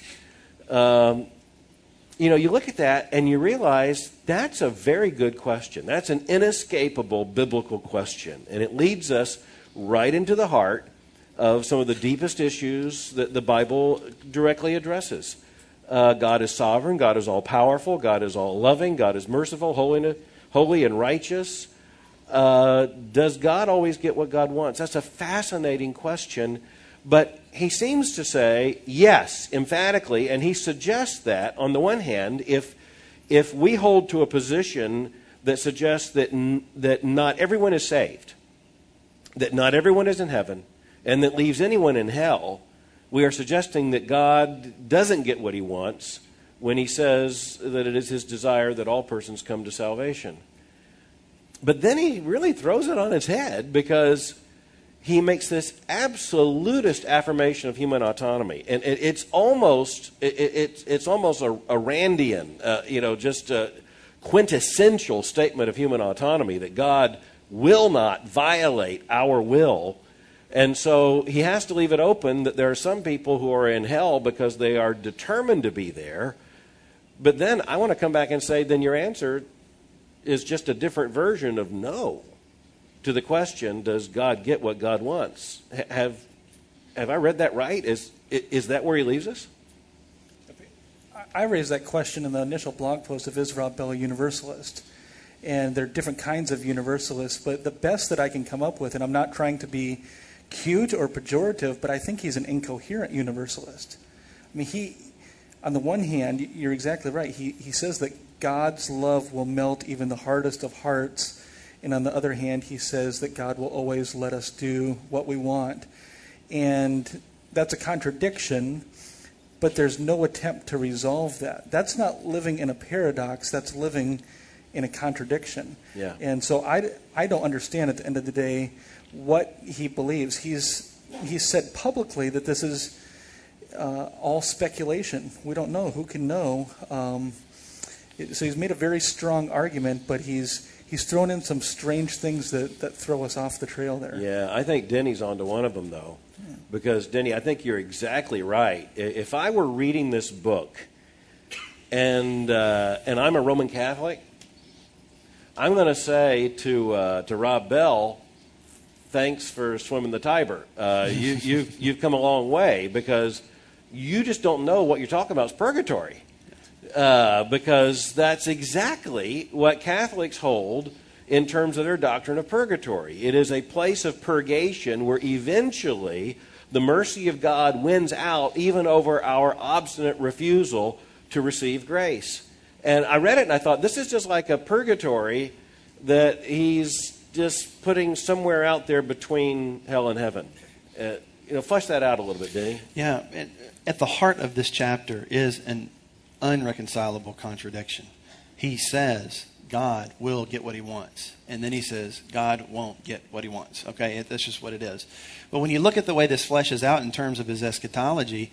You look at that and you realize that's a very good question. That's an inescapable biblical question. And it leads us right into the heart of some of the deepest issues that the Bible directly addresses. God is sovereign. God is all-powerful. God is all-loving. God is merciful, holy and righteous. Does God always get what God wants? That's a fascinating question. But he seems to say yes, emphatically, and he suggests that, on the one hand, if we hold to a position that suggests that not everyone is saved, that not everyone is in heaven, and that leaves anyone in hell, we are suggesting that God doesn't get what he wants when he says that it is his desire that all persons come to salvation. But then he really throws it on its head, because he makes this absolutist affirmation of human autonomy, and it's almost a Randian, just a quintessential statement of human autonomy, that God will not violate our will. And so he has to leave it open that there are some people who are in hell because they are determined to be there. But then I want to come back and say, then your answer is just a different version of no to the question, does God get what God wants? Have I read that right? Is that where he leaves us? I raised that question in the initial blog post of Is Rob Bell a Universalist? And there are different kinds of universalists, but the best that I can come up with, and I'm not trying to be cute or pejorative, but I think he's an incoherent universalist. I mean, on the one hand, you're exactly right. He says that God's love will melt even the hardest of hearts. And on the other hand, he says that God will always let us do what we want. And that's a contradiction, but there's no attempt to resolve that. That's not living in a paradox. That's living in a contradiction. Yeah. And so I don't understand at the end of the day what he believes. He's said publicly that this is all speculation. We don't know. Who can know? So he's made a very strong argument, but he's thrown in some strange things that throw us off the trail there. Yeah, I think Denny's onto one of them, though. Yeah. Because, Denny, I think you're exactly right. If I were reading this book and I'm a Roman Catholic, I'm going to say to Rob Bell, thanks for swimming the Tiber. You've come a long way, because you just don't know what you're talking about is purgatory. Because that's exactly what Catholics hold in terms of their doctrine of purgatory. It is a place of purgation where eventually the mercy of God wins out even over our obstinate refusal to receive grace. And I read it and I thought, this is just like a purgatory that he's just putting somewhere out there between hell and heaven. Flesh that out a little bit, Denny. Yeah, at the heart of this chapter is an unreconcilable contradiction. He says God will get what he wants, and then he says God won't get what he wants. Okay, that's just what it is. But when you look at the way this fleshes out in terms of his eschatology,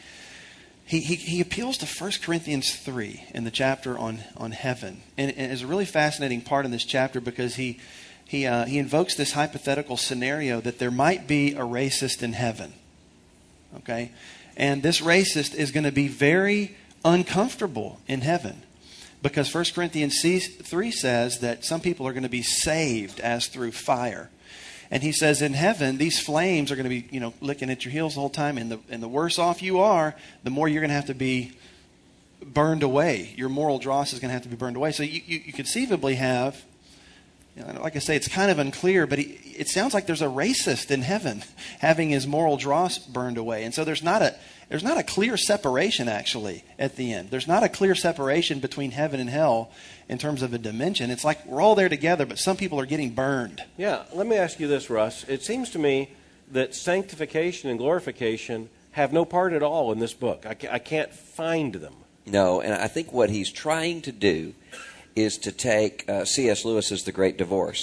he appeals to 1 Corinthians 3 in the chapter on heaven, and it's a really fascinating part in this chapter, because he invokes this hypothetical scenario that there might be a racist in heaven. Okay, and this racist is going to be very uncomfortable in heaven, because 1 Corinthians 3 says that some people are going to be saved as through fire. And he says in heaven, these flames are going to be, licking at your heels the whole time. And the worse off you are, the more you're going to have to be burned away. Your moral dross is going to have to be burned away. So you conceivably have, like I say, it's kind of unclear, but it sounds like there's a racist in heaven having his moral dross burned away. And so there's not a clear separation, actually, at the end. There's not a clear separation between heaven and hell in terms of a dimension. It's like we're all there together, but some people are getting burned. Yeah, let me ask you this, Russ. It seems to me that sanctification and glorification have no part at all in this book. I can't find them. No, and I think what he's trying to do is to take C.S. Lewis's The Great Divorce,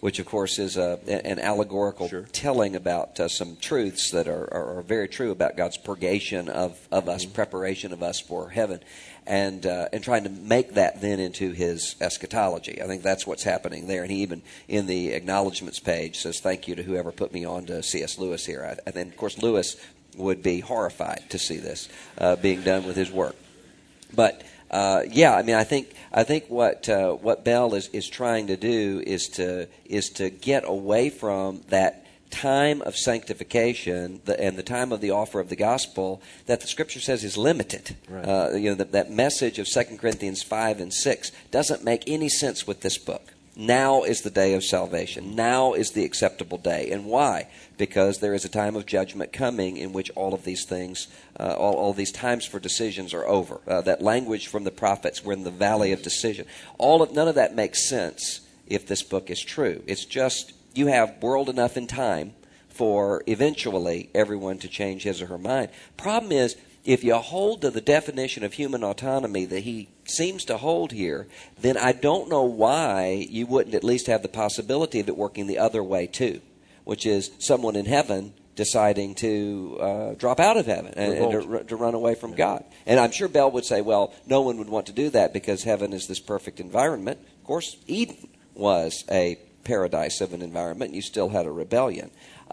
which of course is an allegorical telling about some truths that are very true about God's purgation of us, preparation of us for heaven, and trying to make that then into his eschatology. I think that's what's happening there. And he even, in the acknowledgments page, says, thank you to whoever put me on to C.S. Lewis here. And then, of course, Lewis would be horrified to see this being done with his work. But I mean, I think what Bell is trying to do is to get away from that time of sanctification and the time of the offer of the gospel that the Scripture says is limited. Right. That message of 2 Corinthians 5 and 6 doesn't make any sense with this book. Now is the day of salvation. Now is the acceptable day. And why? Because there is a time of judgment coming in which all of these things, all these times for decisions are over. That language from the prophets, we're in the valley of decision. None of that makes sense if this book is true. It's just you have world enough in time for eventually everyone to change his or her mind. Problem is, if you hold to the definition of human autonomy that he seems to hold here, then I don't know why you wouldn't at least have the possibility of it working the other way too, which is someone in heaven deciding to drop out of heaven and to run away from God. And I'm sure Bell would say, well, no one would want to do that because heaven is this perfect environment. Of course, Eden was a paradise of an environment. You still had a rebellion.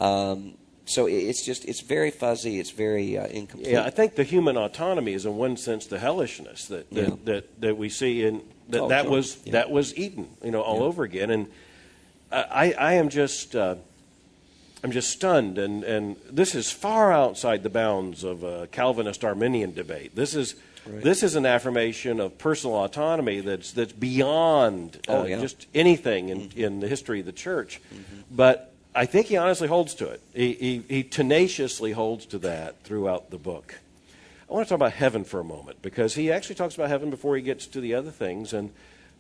So it's very fuzzy. It's very incomplete. Yeah, I think the human autonomy is in one sense the hellishness that we see in that was Eden, all over again. And I am just I'm just stunned, and this is far outside the bounds of a Calvinist Arminian debate. This is an affirmation of personal autonomy that's beyond just anything in the history of the church. Mm-hmm. But I think he honestly holds to it. He tenaciously holds to that throughout the book. I want to talk about heaven for a moment, because he actually talks about heaven before he gets to the other things. And,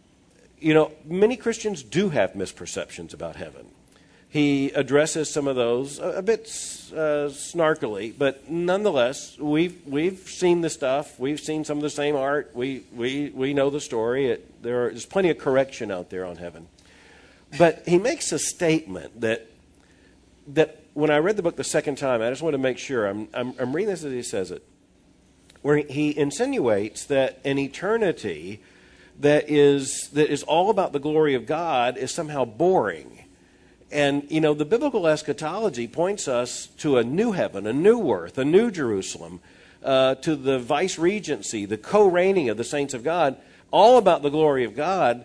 many Christians do have misperceptions about heaven. He addresses some of those a bit snarkily, but nonetheless, we've seen the stuff. We've seen some of the same art. We know the story. There's plenty of correction out there on heaven. But he makes a statement that when I read the book the second time, I just want to make sure I'm reading this as he says it, where he insinuates that an eternity that is all about the glory of God is somehow boring. And, the biblical eschatology points us to a new heaven, a new earth, a new Jerusalem, to the vice-regency, the co-reigning of the saints of God, all about the glory of God.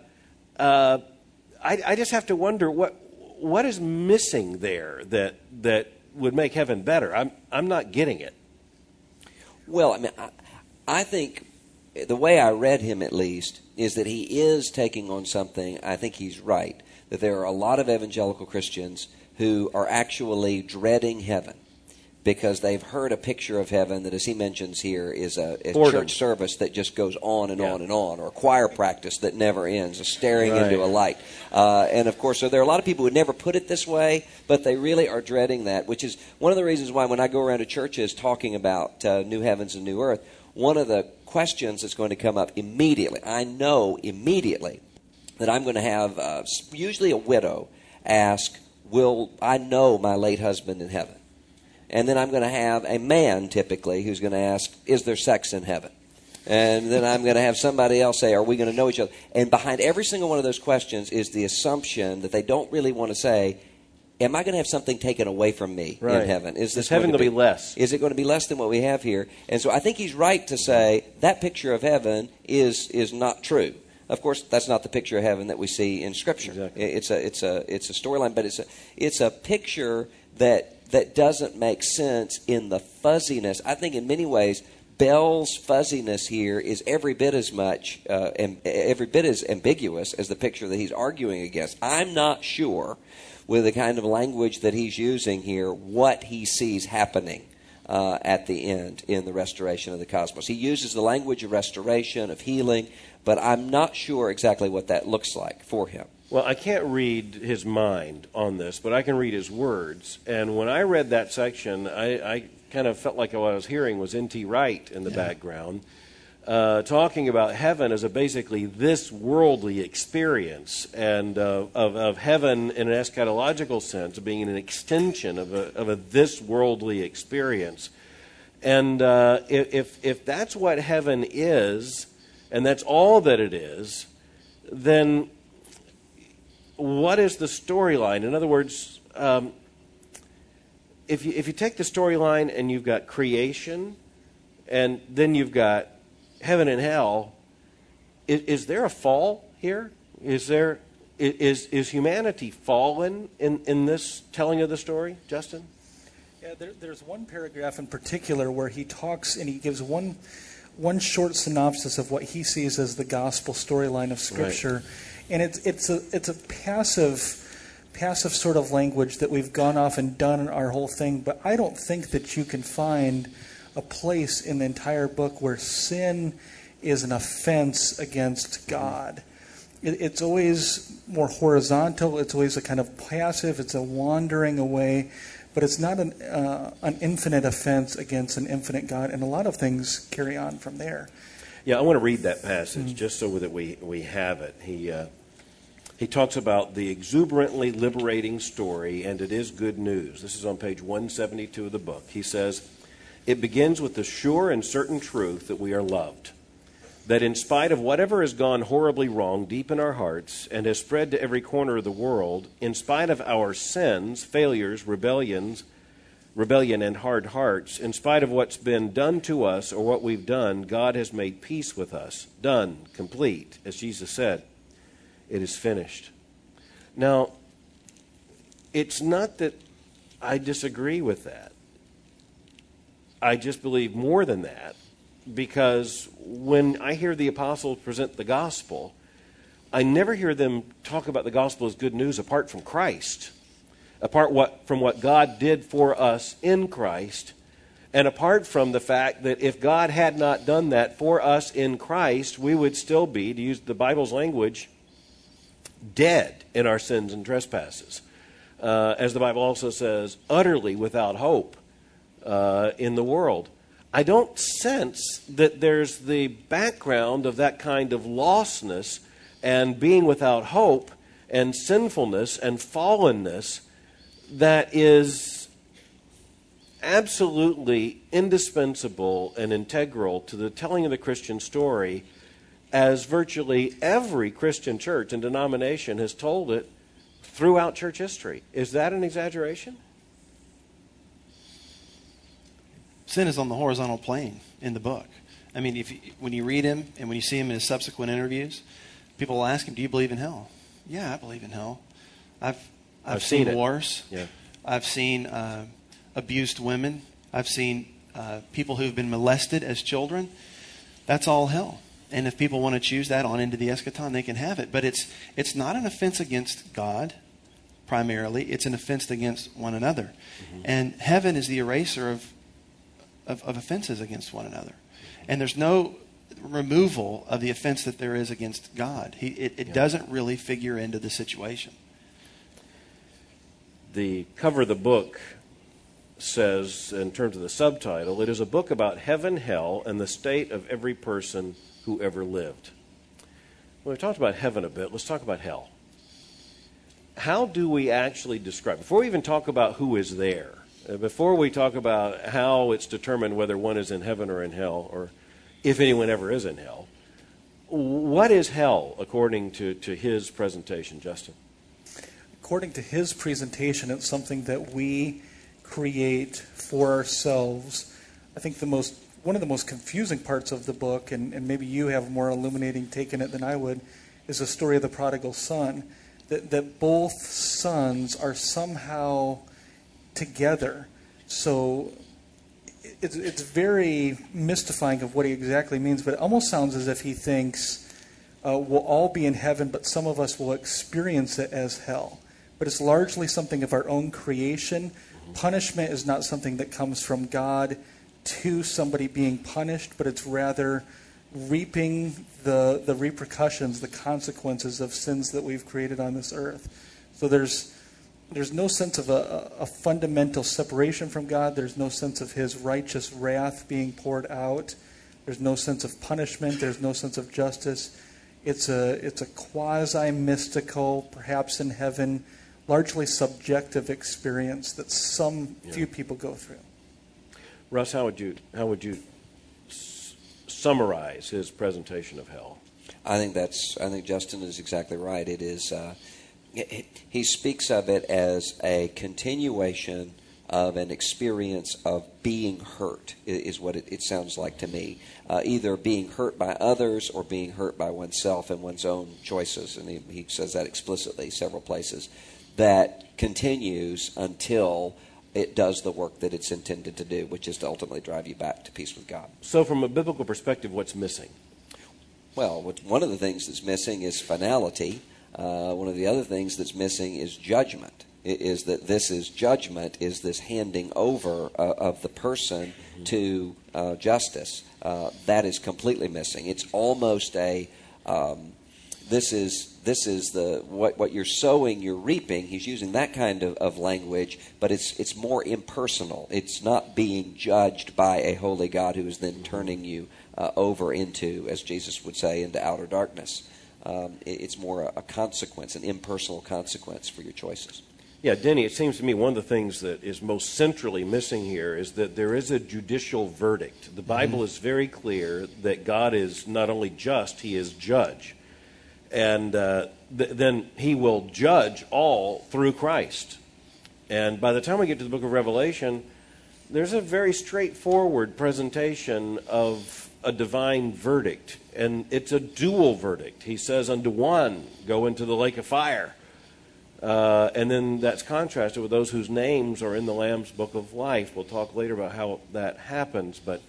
I just have to wonder what is missing there that would make heaven better. I'm not getting it. Well, I mean, I think the way I read him, at least, is that he is taking on something. I think he's right, that there are a lot of evangelical Christians who are actually dreading heaven because they've heard a picture of heaven that, as he mentions here, is a church service that just goes on and on and on, or a choir practice that never ends, a staring into a light. And, of course, so there are a lot of people who would never put it this way, but they really are dreading that, which is one of the reasons why when I go around to churches talking about new heavens and new earth, one of the questions that's going to come up immediately, I know immediately, that I'm going to have usually a widow ask, will I know my late husband in heaven? And then I'm going to have a man, typically, who's going to ask, is there sex in heaven? And then I'm going to have somebody else say, are we going to know each other? And behind every single one of those questions is the assumption that they don't really want to say, am I going to have something taken away from me in heaven? Is heaven going to be less? Is it going to be less than what we have here? And so I think he's right to say that picture of heaven is not true. Of course, that's not the picture of heaven that we see in Scripture. Exactly. It's a storyline, but it's a picture that doesn't make sense in the fuzziness. I think in many ways, Bell's fuzziness here is every bit as ambiguous as the picture that he's arguing against. I'm not sure, with the kind of language that he's using here, what he sees happening at the end in the restoration of the cosmos. He uses the language of restoration, of healing, but I'm not sure exactly what that looks like for him. Well, I can't read his mind on this, but I can read his words. And when I read that section, I kind of felt like what I was hearing was N.T. Wright in the background. talking about heaven as a basically this worldly experience, and of heaven in an eschatological sense, of being an extension of a this worldly experience. And if that's what heaven is, and that's all that it is, then what is the storyline? In other words, if you take the storyline and you've got creation, and then you've got heaven and hell, is there a fall here? Is humanity fallen in this telling of the story, Justin? Yeah, there's one paragraph in particular where he talks and he gives one short synopsis of what he sees as the gospel storyline of Scripture, right. And it's a passive sort of language that we've gone off and done our whole thing. But I don't think that you can find a place in the entire book where sin is an offense against God. It's always more horizontal. It's always a kind of passive. It's a wandering away. But it's not an infinite offense against an infinite God, and a lot of things carry on from there. Yeah, I want to read that passage just so that we have it. He talks about the exuberantly liberating story, and it is good news. This is on page 172 of the book. He says, "It begins with the sure and certain truth that we are loved, that in spite of whatever has gone horribly wrong deep in our hearts and has spread to every corner of the world, in spite of our sins, failures, rebellion and hard hearts, in spite of what's been done to us or what we've done, God has made peace with us. Done, complete, as Jesus said, it is finished." Now, it's not that I disagree with that. I just believe more than that. Because when I hear the apostles present the gospel, I never hear them talk about the gospel as good news apart from Christ, from what God did for us in Christ, and apart from the fact that if God had not done that for us in Christ, we would still be, to use the Bible's language, dead in our sins and trespasses. As the Bible also says, utterly without hope in the world. I don't sense that there's the background of that kind of lostness and being without hope and sinfulness and fallenness that is absolutely indispensable and integral to the telling of the Christian story, as virtually every Christian church and denomination has told it throughout church history. Is that an exaggeration? Sin is on the horizontal plane in the book. I mean, when you read him and when you see him in his subsequent interviews, people will ask him, "Do you believe in hell?" "Yeah, I believe in hell. I've seen wars. Yeah. I've seen abused women. I've seen people who've been molested as children. That's all hell. And if people want to choose that on into the eschaton, they can have it. But it's not an offense against God, primarily. It's an offense against one another. Mm-hmm. And heaven is the eraser of offenses against one another. And there's no removal of the offense that there is against God. It doesn't really figure into the situation. The cover of the book says, in terms of the subtitle, it is a book about heaven, hell, and the state of every person who ever lived. Well, we've talked about heaven a bit. Let's talk about hell. How do we actually describe, before we even talk about who is there, before we talk about how it's determined whether one is in heaven or in hell, or if anyone ever is in hell, what is hell according to his presentation, Justin? According to his presentation, it's something that we create for ourselves. I think one of the most confusing parts of the book, and maybe you have a more illuminating take in it than I would, is the story of the prodigal son. That both sons are somehow together. So it's very mystifying of what he exactly means, but it almost sounds as if he thinks we'll all be in heaven, but some of us will experience it as hell. But it's largely something of our own creation. Punishment is not something that comes from God to somebody being punished, but it's rather reaping the repercussions, the consequences of sins that we've created on this earth. So there's no sense of a fundamental separation from God. There's no sense of his righteous wrath being poured out. There's no sense of punishment. There's no sense of justice. It's a quasi-mystical, perhaps in heaven, largely subjective experience that few people go through. Russ, how would you summarize his presentation of hell? I think Justin is exactly right. It is. He speaks of it as a continuation of an experience of being hurt, is what it sounds like to me. Either being hurt by others or being hurt by oneself and one's own choices. And he says that explicitly several places. That continues until it does the work that it's intended to do, which is to ultimately drive you back to peace with God. So from a biblical perspective, what's missing? Well, one of the things that's missing is finality. One of the other things that's missing is judgment. Is that this is judgment, is this handing over of the person to justice. That is completely missing. It's almost a this is the what you're sowing, you're reaping. He's using that kind of language, but it's more impersonal. It's not being judged by a holy God who is then turning you over into, as Jesus would say, into outer darkness. It's more a consequence, an impersonal consequence for your choices. Yeah, Denny, it seems to me one of the things that is most centrally missing here is that there is a judicial verdict. The Bible is very clear that God is not only just, he is judge. And then he will judge all through Christ. And by the time we get to the book of Revelation, there's a very straightforward presentation of a divine verdict. And it's a dual verdict. He says, unto one, go into the lake of fire. And then that's contrasted with those whose names are in the Lamb's Book of Life. We'll talk later about how that happens. But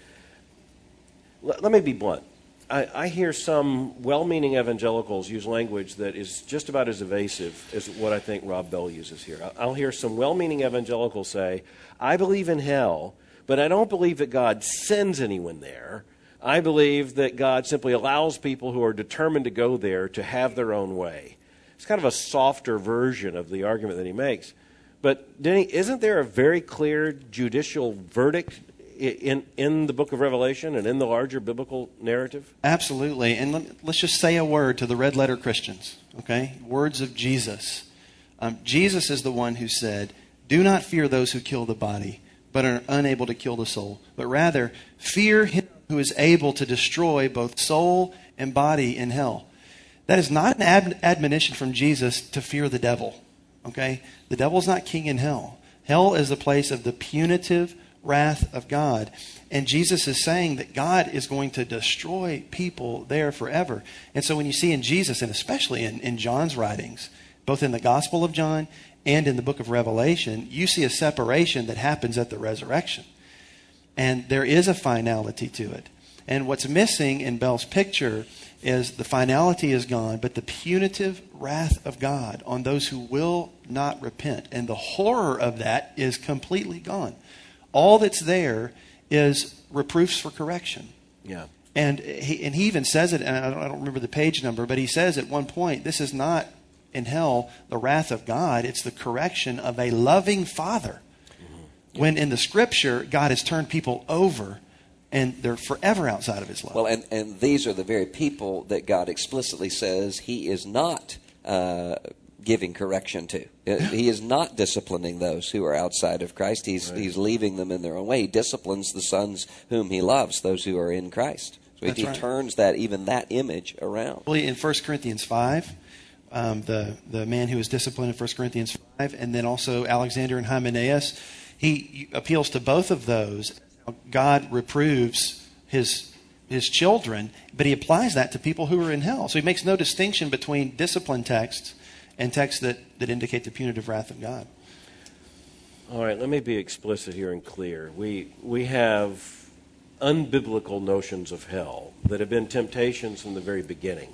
let me be blunt. I hear some well-meaning evangelicals use language that is just about as evasive as what I think Rob Bell uses here. I'll hear some well-meaning evangelicals say, I believe in hell, but I don't believe that God sends anyone there. I believe that God simply allows people who are determined to go there to have their own way. It's kind of a softer version of the argument that he makes. But, Denny, isn't there a very clear judicial verdict in the book of Revelation and in the larger biblical narrative? Absolutely. And let's just say a word to the red letter Christians, okay? Words of Jesus. Jesus is the one who said, do not fear those who kill the body, but are unable to kill the soul, but rather fear him who is able to destroy both soul and body in hell. That is not an admonition from Jesus to fear the devil, okay? The devil's not king in hell. Hell is the place of the punitive wrath of God. And Jesus is saying that God is going to destroy people there forever. And so when you see in Jesus, and especially in John's writings, both in the Gospel of John and in the book of Revelation, you see a separation that happens at the resurrection. And there is a finality to it. And what's missing in Bell's picture is the finality is gone, but the punitive wrath of God on those who will not repent. And the horror of that is completely gone. All that's there is reproofs for correction. Yeah. And he even says it, and I don't remember the page number, but he says at one point, this is not in hell the wrath of God, it's the correction of a loving father. Mm-hmm. When in the scripture, God has turned people over and they're forever outside of his love. Well, and these are the very people that God explicitly says he is not giving correction to. He is not disciplining those who are outside of Christ. He's leaving them in their own way. He disciplines the sons whom he loves, those who are in Christ. So he turns that image around. Well, in 1 Corinthians 5, the man who was disciplined in 1 Corinthians 5, and then also Alexander and Hymenaeus, he appeals to both of those. God reproves his children, but he applies that to people who are in hell. So he makes no distinction between discipline texts and texts that indicate the punitive wrath of God. All right, let me be explicit here and clear. We have unbiblical notions of hell that have been temptations from the very beginning.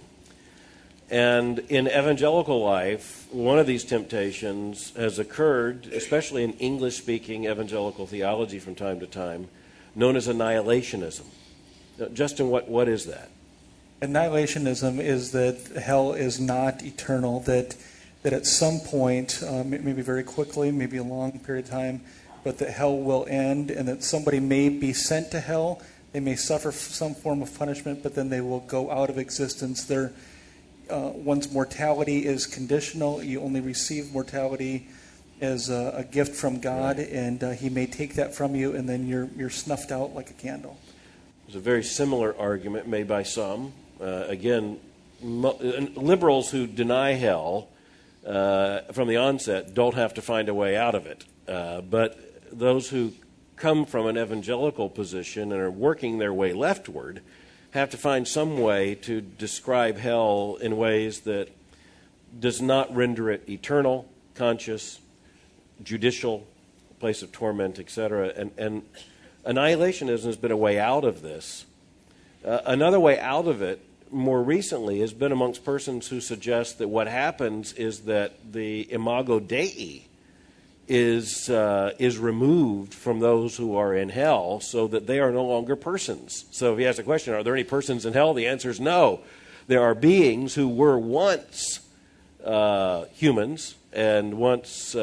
And in evangelical life, one of these temptations has occurred, especially in English-speaking evangelical theology from time to time, known as annihilationism. Now, Justin, what is that? Annihilationism is that hell is not eternal, that at some point, maybe very quickly, maybe a long period of time, but that hell will end and that somebody may be sent to hell, They may suffer some form of punishment, but then they will go out of existence. One's mortality is conditional. You only receive mortality as a gift from God, right. And He may take that from you, and then you're snuffed out like a candle. There's a very similar argument made by some. Again, liberals who deny hell from the onset don't have to find a way out of it. But those who come from an evangelical position and are working their way leftward have to find some way to describe hell in ways that does not render it eternal, conscious, judicial, place of torment, etc. And annihilationism has been a way out of this. Another way out of it more recently has been amongst persons who suggest that what happens is that the imago Dei is removed from those who are in hell so that they are no longer persons. So if you ask the question, are there any persons in hell? The answer is no. There are beings who were once humans and once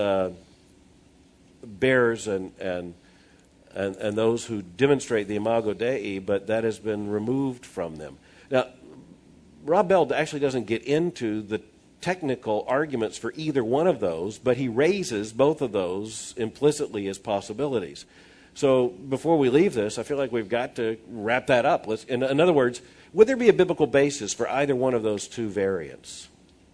bears and those who demonstrate the imago Dei, but that has been removed from them. Now, Rob Bell actually doesn't get into the technical arguments for either one of those, but he raises both of those implicitly as possibilities. So before we leave this, I feel like we've got to wrap that up. In other words, would there be a biblical basis for either one of those two variants?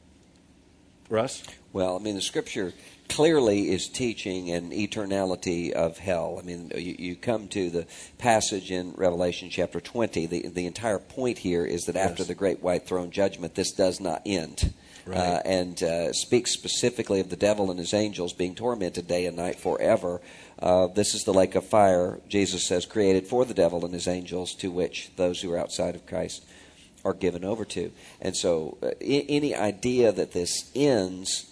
Russ? Well, I mean, the Scripture clearly is teaching an eternality of hell. I mean, you come to the passage in Revelation chapter 20. The entire point here is that after the great white throne judgment, this does not end. Right. And speaks specifically of the devil and his angels being tormented day and night forever. This is the lake of fire, Jesus says, created for the devil and his angels, to which those who are outside of Christ are given over to. And so any idea that this ends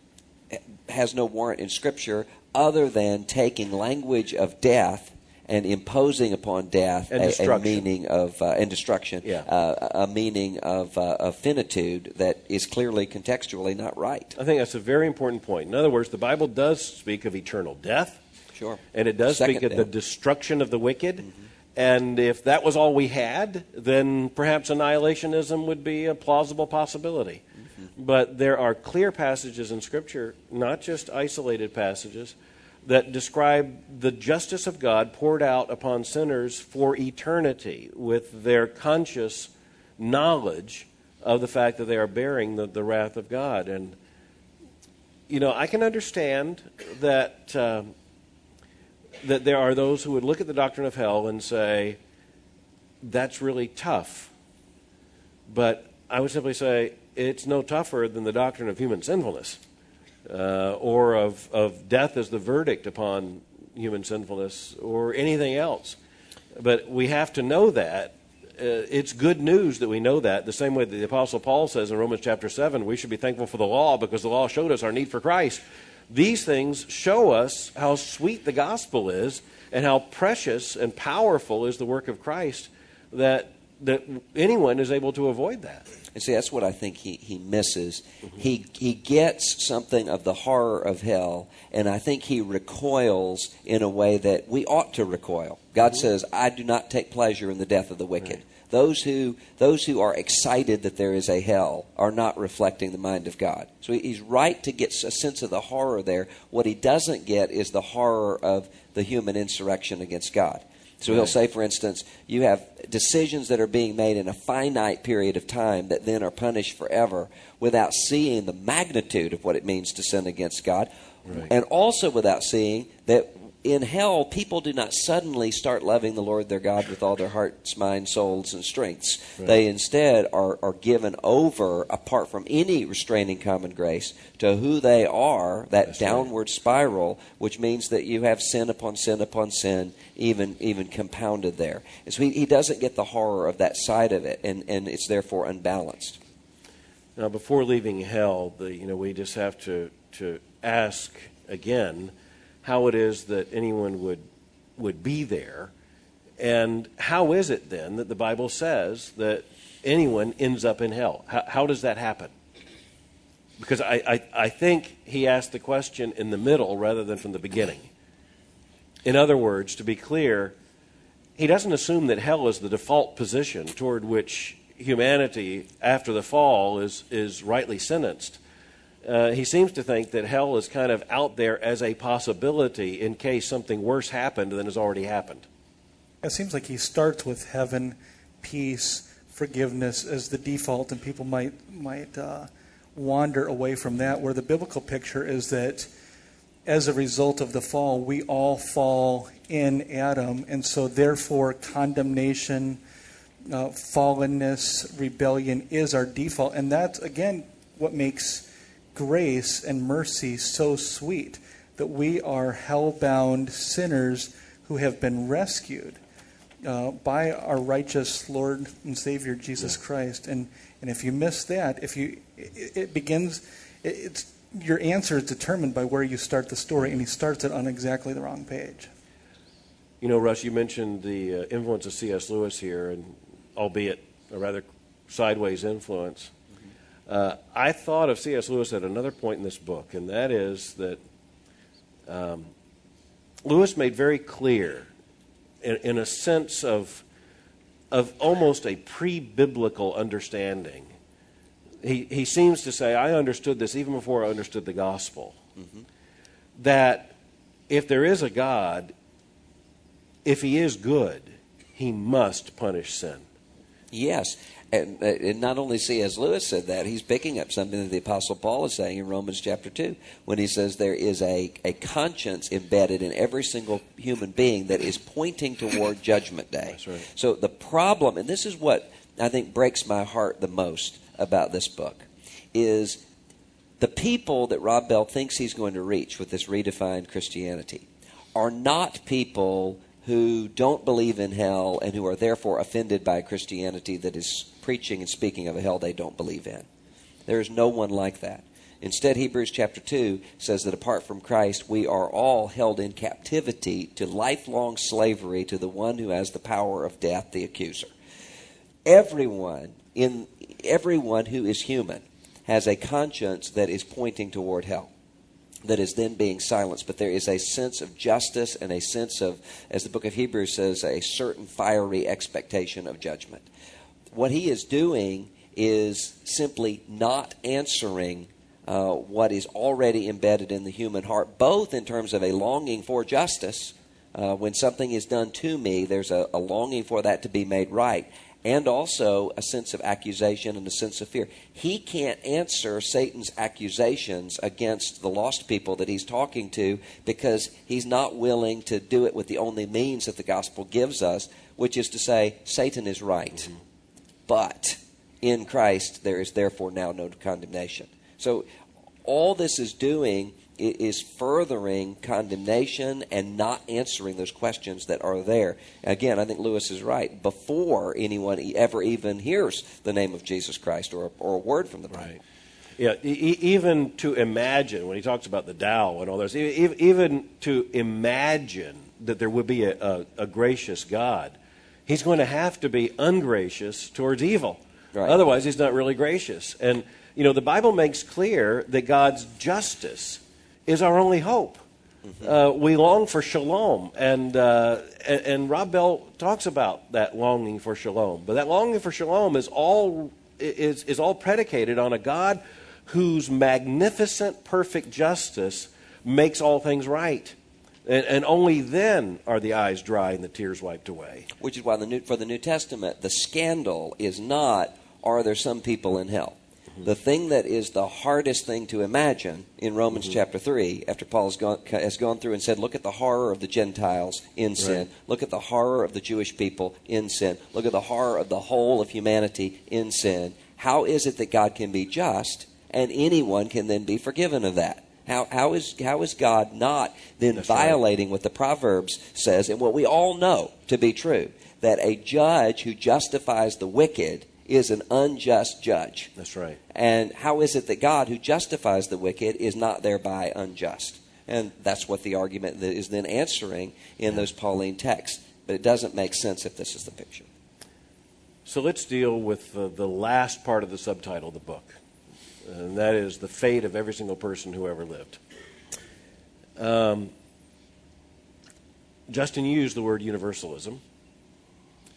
has no warrant in Scripture other than taking language of death and imposing upon death a meaning of and destruction, a meaning of finitude that is clearly contextually not right. I think that's a very important point. In other words, the Bible does speak of eternal death, sure, and it does speak of the destruction of the wicked. Mm-hmm. And if that was all we had, then perhaps annihilationism would be a plausible possibility. Mm-hmm. But there are clear passages in Scripture, not just isolated passages, that describe the justice of God poured out upon sinners for eternity with their conscious knowledge of the fact that they are bearing the wrath of God. And, you know, I can understand that that there are those who would look at the doctrine of hell and say, that's really tough. But I would simply say, it's no tougher than the doctrine of human sinfulness. Or of death as the verdict upon human sinfulness, or anything else. But we have to know that. It's good news that we know that. The same way that the Apostle Paul says in Romans chapter 7, we should be thankful for the law because the law showed us our need for Christ. These things show us how sweet the gospel is and how precious and powerful is the work of Christ that anyone is able to avoid that. And see, that's what I think he misses. Mm-hmm. He gets something of the horror of hell, and I think he recoils in a way that we ought to recoil. God mm-hmm. says, I do not take pleasure in the death of the wicked. Right. Those who are excited that there is a hell are not reflecting the mind of God. So he's right to get a sense of the horror there. What he doesn't get is the horror of the human insurrection against God. So he'll say, for instance, you have decisions that are being made in a finite period of time that then are punished forever without seeing the magnitude of what it means to sin against God. Right. And also without seeing that in hell, people do not suddenly start loving the Lord their God with all their hearts, minds, souls, and strengths. Right. They instead are given over, apart from any restraining common grace, to who they are, that That's downward right. spiral, which means that you have sin upon sin upon sin, even compounded there. And so he doesn't get the horror of that side of it, and it's therefore unbalanced. Now, before leaving hell, we just have to ask again how it is that anyone would be there, and how is it then that the Bible says that anyone ends up in hell? How does that happen? Because I think he asked the question in the middle rather than from the beginning. In other words, to be clear, he doesn't assume that hell is the default position toward which humanity, after the fall, is rightly sentenced. He seems to think that hell is kind of out there as a possibility in case something worse happened than has already happened. It seems like he starts with heaven, peace, forgiveness as the default, and people might wander away from that, where the biblical picture is that as a result of the fall, we all fall in Adam, and so therefore condemnation, fallenness, rebellion is our default. And that's, again, what makes grace and mercy so sweet, that we are hell-bound sinners who have been rescued by our righteous Lord and Savior Jesus Christ. And if you miss that, your answer is determined by where you start the story, and he starts it on exactly the wrong page. You know, Russ, you mentioned the influence of C.S. Lewis here, and albeit a rather sideways influence. I thought of C.S. Lewis at another point in this book, and that is that Lewis made very clear, in a sense of almost a pre-biblical understanding. He seems to say, I understood this even before I understood the gospel, that if there is a God, if he is good, he must punish sin. Yes. And not only C.S. Lewis said that, he's picking up something that the Apostle Paul is saying in Romans chapter 2, when he says there is a conscience embedded in every single human being that is pointing toward Judgment Day. That's right. So the problem, and this is what I think breaks my heart the most about this book, is the people that Rob Bell thinks he's going to reach with this redefined Christianity are not people who don't believe in hell and who are therefore offended by a Christianity that is preaching and speaking of a hell they don't believe in. There is no one like that. Instead, Hebrews chapter 2 says that apart from Christ, we are all held in captivity to lifelong slavery to the one who has the power of death, the accuser. Everyone who is human has a conscience that is pointing toward hell, that is then being silenced. But there is a sense of justice and a sense of, as the book of Hebrews says, a certain fiery expectation of judgment. What he is doing is simply not answering what is already embedded in the human heart, both in terms of a longing for justice. When something is done to me, there's a longing for that to be made right, and also a sense of accusation and a sense of fear. He can't answer Satan's accusations against the lost people that he's talking to because he's not willing to do it with the only means that the gospel gives us, which is to say, Satan is right. Mm-hmm. But in Christ, there is therefore now no condemnation. So all this is doing is furthering condemnation and not answering those questions that are there. Again, I think Lewis is right. Before anyone ever even hears the name of Jesus Christ or a word from the Bible. Right. Yeah, even to imagine, when he talks about the Tao and all this, even to imagine that there would be a gracious God, he's going to have to be ungracious towards evil. Right. Otherwise, he's not really gracious. And, you know, the Bible makes clear that God's justice is our only hope. Mm-hmm. We long for shalom, and Rob Bell talks about that longing for shalom. But that longing for shalom is all predicated on a God whose magnificent, perfect justice makes all things right. And only then are the eyes dry and the tears wiped away. Which is why for the New Testament, the scandal is not, are there some people in hell? Mm-hmm. The thing that is the hardest thing to imagine in Romans chapter 3, after Paul has gone through and said, look at the horror of the Gentiles in sin. Right. Look at the horror of the Jewish people in sin. Look at the horror of the whole of humanity in sin. How is it that God can be just and anyone can then be forgiven of that? How is God not then violating what the Proverbs says and what we all know to be true, that a judge who justifies the wicked is an unjust judge? That's right. And how is it that God who justifies the wicked is not thereby unjust? And that's what the argument that is then answering in those Pauline texts. But it doesn't make sense if this is the picture. So let's deal with the last part of the subtitle of the book. And that is the fate of every single person who ever lived. Justin used the word universalism.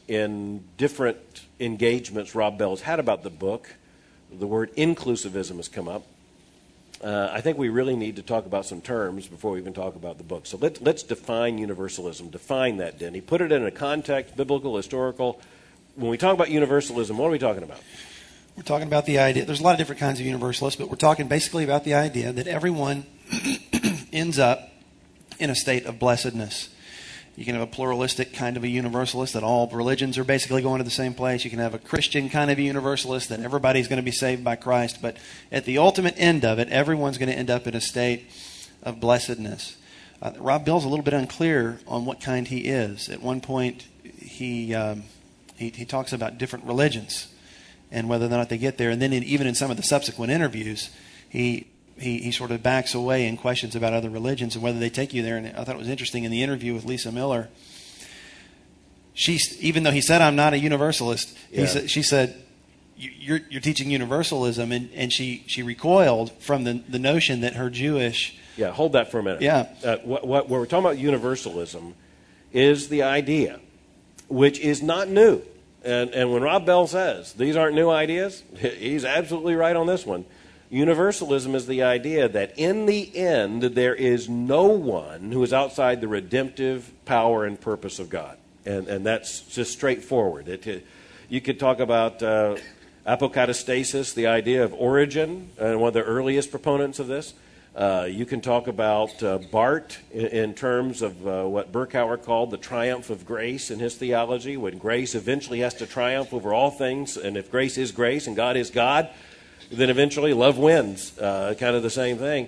in different engagements Rob Bell's had about the book, the word inclusivism has come up. I think we really need to talk about some terms before we even talk about the book. So let's define universalism. Define that, Denny. Put it in a context, biblical, historical. When we talk about universalism, what are we talking about? We're talking about the idea. There's a lot of different kinds of universalists, but we're talking basically about the idea that everyone ends up in a state of blessedness. You can have a pluralistic kind of a universalist that all religions are basically going to the same place. You can have a Christian kind of a universalist that everybody's going to be saved by Christ. But at the ultimate end of it, everyone's going to end up in a state of blessedness. Rob Bell's a little bit unclear on what kind he is. At one point, he talks about different religions and whether or not they get there. And then even in some of the subsequent interviews, he sort of backs away in questions about other religions and whether they take you there. And I thought it was interesting in the interview with Lisa Miller. Even though he said, "I'm not a universalist," she said, "You're teaching universalism," and she recoiled from the notion that her Jewish. Yeah, hold that for a minute. Yeah, what we're talking about universalism is the idea, which is not new. And when Rob Bell says these aren't new ideas, he's absolutely right on this one. Universalism is the idea that in the end, there is no one who is outside the redemptive power and purpose of God. And that's just straightforward. You could talk about apokatastasis, the idea of origin, and one of the earliest proponents of this. You can talk about Barth in terms of what Berkouwer called the triumph of grace in his theology, when grace eventually has to triumph over all things. And if grace is grace and God is God, then eventually love wins, kind of the same thing.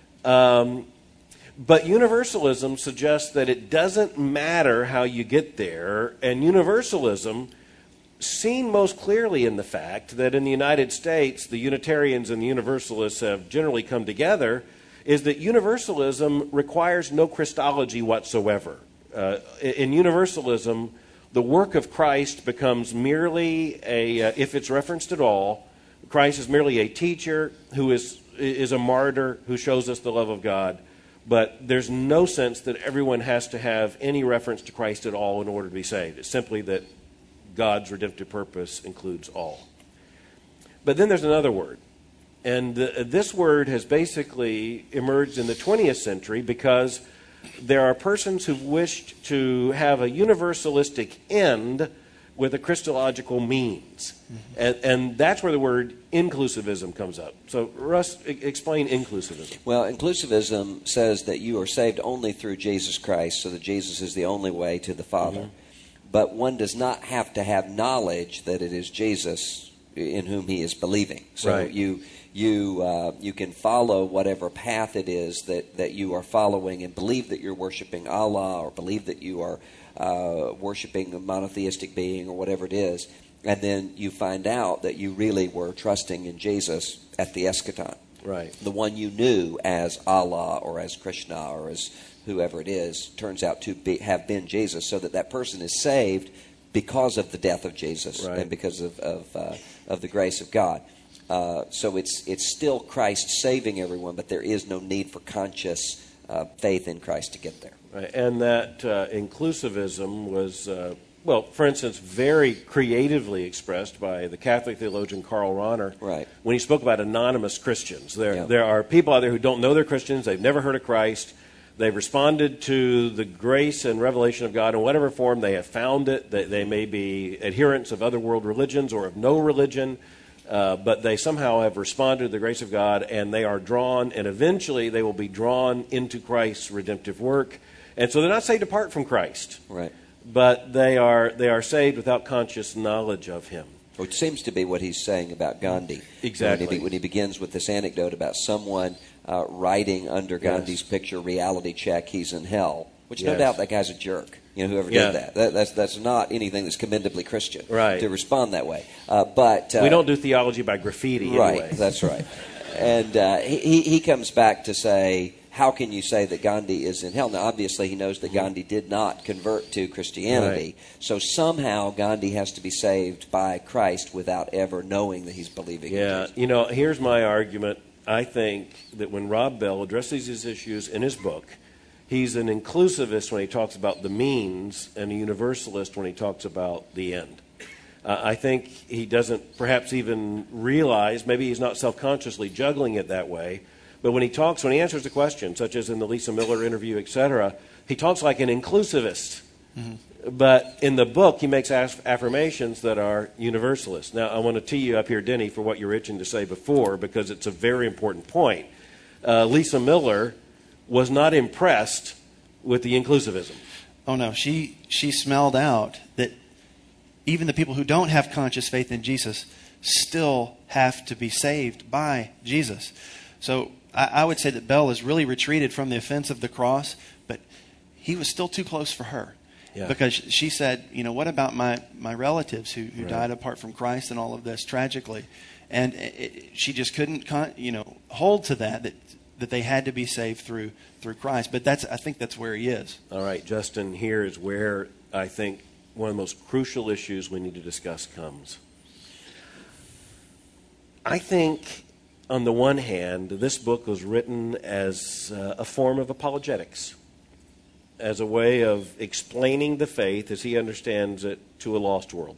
But universalism suggests that it doesn't matter how you get there, and universalism, seen most clearly in the fact that in the United States, the Unitarians and the Universalists have generally come together, is that universalism requires no Christology whatsoever. In universalism, the work of Christ becomes merely if it's referenced at all, Christ is merely a teacher who is a martyr who shows us the love of God. But there's no sense that everyone has to have any reference to Christ at all in order to be saved. It's simply that God's redemptive purpose includes all. But then there's another word. And this word has basically emerged in the 20th century because there are persons who've wished to have a universalistic end with a Christological means. Mm-hmm. And that's where the word inclusivism comes up. So, Russ, explain inclusivism. Well, inclusivism says that you are saved only through Jesus Christ, so that Jesus is the only way to the Father. Mm-hmm. But one does not have to have knowledge that it is Jesus in whom he is believing. So right. You can follow whatever path it is that you are following and believe that you're worshiping Allah or believe that you are worshiping a monotheistic being or whatever it is, and then you find out that you really were trusting in Jesus at the eschaton. Right. The one you knew as Allah or as Krishna or as whoever it is turns out to have been Jesus, so that person is saved because of the death of Jesus right. and because of the grace of God. So it's still Christ saving everyone, but there is no need for conscious faith in Christ to get there. Right. And that inclusivism was, for instance, very creatively expressed by the Catholic theologian Karl Rahner right. when he spoke about anonymous Christians. Yeah. There are people out there who don't know they're Christians, they've never heard of Christ, they've responded to the grace and revelation of God in whatever form they have found it. They may be adherents of other world religions or of no religion, but they somehow have responded to the grace of God, and they are drawn, and eventually they will be drawn into Christ's redemptive work. And so they're not saved apart from Christ, right? But they are saved without conscious knowledge of Him. Which seems to be what he's saying about Gandhi. Exactly. When he begins with this anecdote about someone writing under Gandhi's picture, reality check, he's in hell. Which no doubt that guy's a jerk. Whoever did that. That's not anything that's commendably Christian to respond that way. But we don't do theology by graffiti right, anyway. That's right. And he comes back to say, how can you say that Gandhi is in hell? Now, obviously, he knows that Gandhi did not convert to Christianity. Right. So somehow Gandhi has to be saved by Christ without ever knowing that he's believing in Jesus. Here's my argument. I think that when Rob Bell addresses these issues in his book, He's an inclusivist when he talks about the means and a universalist when he talks about the end. I think he doesn't perhaps even realize, maybe he's not self-consciously juggling it that way, but when he answers a question, such as in the Lisa Miller interview, etc., he talks like an inclusivist. Mm-hmm. But in the book, he makes affirmations that are universalist. Now, I want to tee you up here, Denny, for what you're itching to say before, because it's a very important point. Lisa Miller was not impressed with the inclusivism. Oh, no. She smelled out that even the people who don't have conscious faith in Jesus still have to be saved by Jesus. So I would say that Bell has really retreated from the offense of the cross, but he was still too close for her. Yeah. Because she said, what about my relatives who right. died apart from Christ and all of this tragically? And she just couldn't hold to that they had to be saved through Christ. But I think that's where he is. All right, Justin, here is where I think one of the most crucial issues we need to discuss comes. I think, on the one hand, this book was written as a form of apologetics, as a way of explaining the faith as he understands it to a lost world.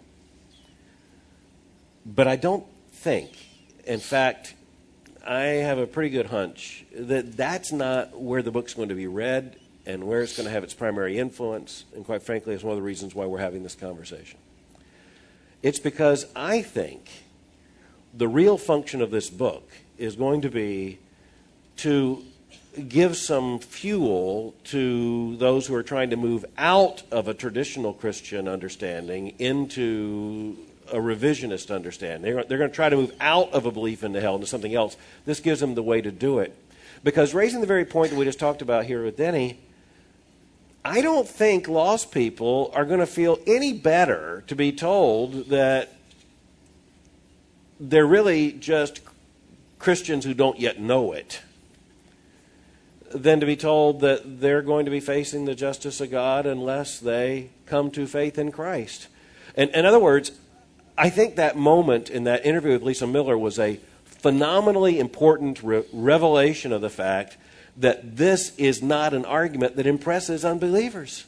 But I don't think, in fact, I have a pretty good hunch that that's not where the book's going to be read and where it's going to have its primary influence, and quite frankly, it's one of the reasons why we're having this conversation. It's because I think the real function of this book is going to be to give some fuel to those who are trying to move out of a traditional Christian understanding into a revisionist understanding. They're going to try to move out of a belief into hell into something else. This gives them the way to do it. Because raising the very point that we just talked about here with Denny, I don't think lost people are going to feel any better to be told that they're really just Christians who don't yet know it than to be told that they're going to be facing the justice of God unless they come to faith in Christ. And in other words, I think that moment in that interview with Lisa Miller was a phenomenally important revelation of the fact that this is not an argument that impresses unbelievers.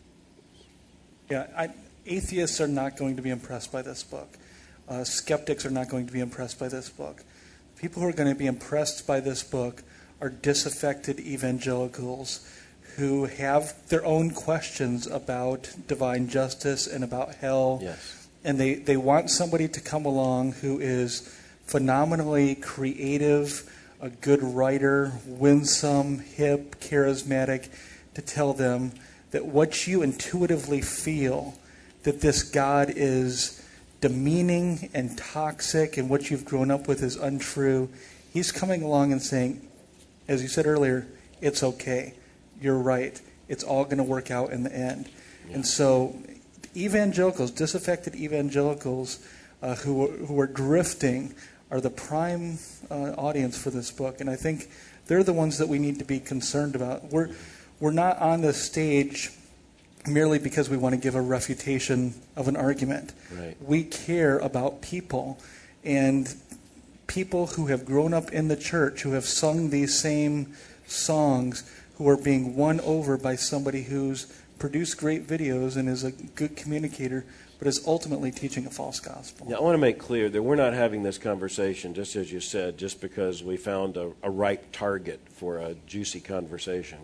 Yeah, atheists are not going to be impressed by this book. Skeptics are not going to be impressed by this book. People who are going to be impressed by this book are disaffected evangelicals who have their own questions about divine justice and about hell. Yes. And they want somebody to come along who is phenomenally creative, a good writer, winsome, hip, charismatic, to tell them that what you intuitively feel, that this God is demeaning and toxic and what you've grown up with is untrue, he's coming along and saying, as you said earlier, it's okay. You're right. It's all going to work out in the end. Yeah. And so evangelicals, disaffected evangelicals who are drifting are the prime audience for this book. And I think they're the ones that we need to be concerned about. We're not on the stage merely because we want to give a refutation of an argument. Right. We care about people. And people who have grown up in the church, who have sung these same songs, who are being won over by somebody who's produced great videos and is a good communicator, but is ultimately teaching a false gospel. Now, I want to make clear that we're not having this conversation, just as you said, just because we found a ripe target for a juicy conversation.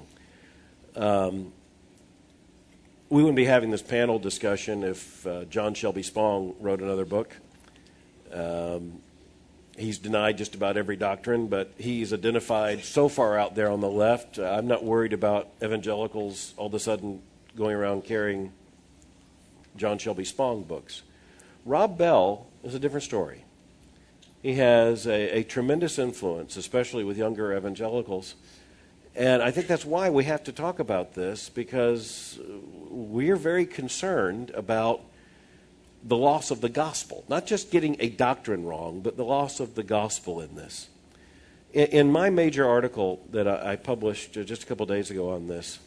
We wouldn't be having this panel discussion if John Shelby Spong wrote another book. He's denied just about every doctrine, but he's identified so far out there on the left. I'm not worried about evangelicals all of a sudden going around carrying John Shelby Spong books. Rob Bell is a different story. He has a tremendous influence, especially with younger evangelicals. And I think that's why we have to talk about this, because we're very concerned about the loss of the gospel. Not just getting a doctrine wrong, but the loss of the gospel in this. In my major article that I published just a couple days ago on this,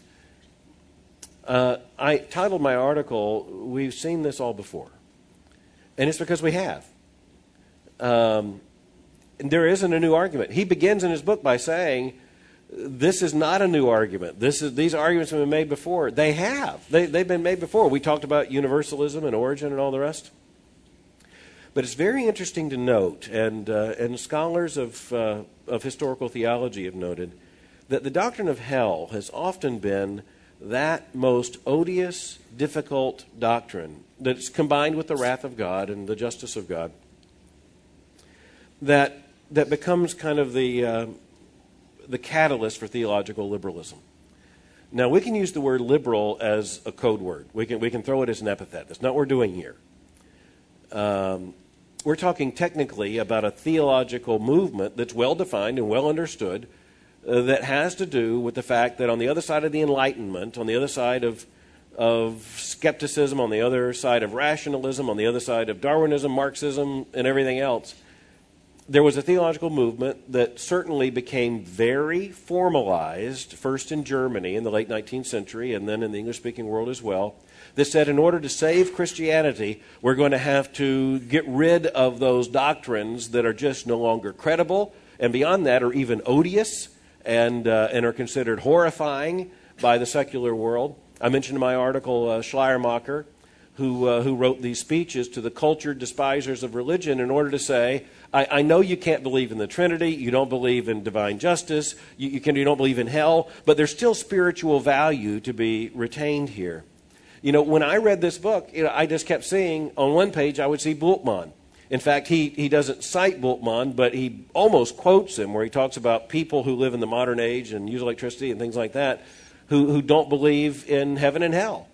I titled my article, "We've Seen This All Before." And it's because we have. And there isn't a new argument. He begins in his book by saying This is not a new argument. These arguments have been made before. They have. They've been made before. We talked about universalism and origin and all the rest. But it's very interesting to note, and scholars of historical theology have noted, that the doctrine of hell has often been that most odious, difficult doctrine that's combined with the wrath of God and the justice of God that becomes kind of the catalyst for theological liberalism. Now, we can use the word liberal as a code word. We can throw it as an epithet. That's not what we're doing here. We're talking technically about a theological movement that's well-defined and well understood that has to do with the fact that on the other side of the Enlightenment, on the other side of skepticism, on the other side of rationalism, on the other side of Darwinism, Marxism, and everything else, there was a theological movement that certainly became very formalized, first in Germany in the late 19th century and then in the English-speaking world as well, that said in order to save Christianity, we're going to have to get rid of those doctrines that are just no longer credible, and beyond that are even odious and are considered horrifying by the secular world. I mentioned in my article Schleiermacher, who wrote these speeches to the cultured despisers of religion in order to say, I know you can't believe in the Trinity, you don't believe in divine justice, you don't believe in hell, but there's still spiritual value to be retained here. When I read this book, I just kept seeing, on one page I would see Bultmann. In fact, he doesn't cite Bultmann, but he almost quotes him where he talks about people who live in the modern age and use electricity and things like that who don't believe in heaven and hell.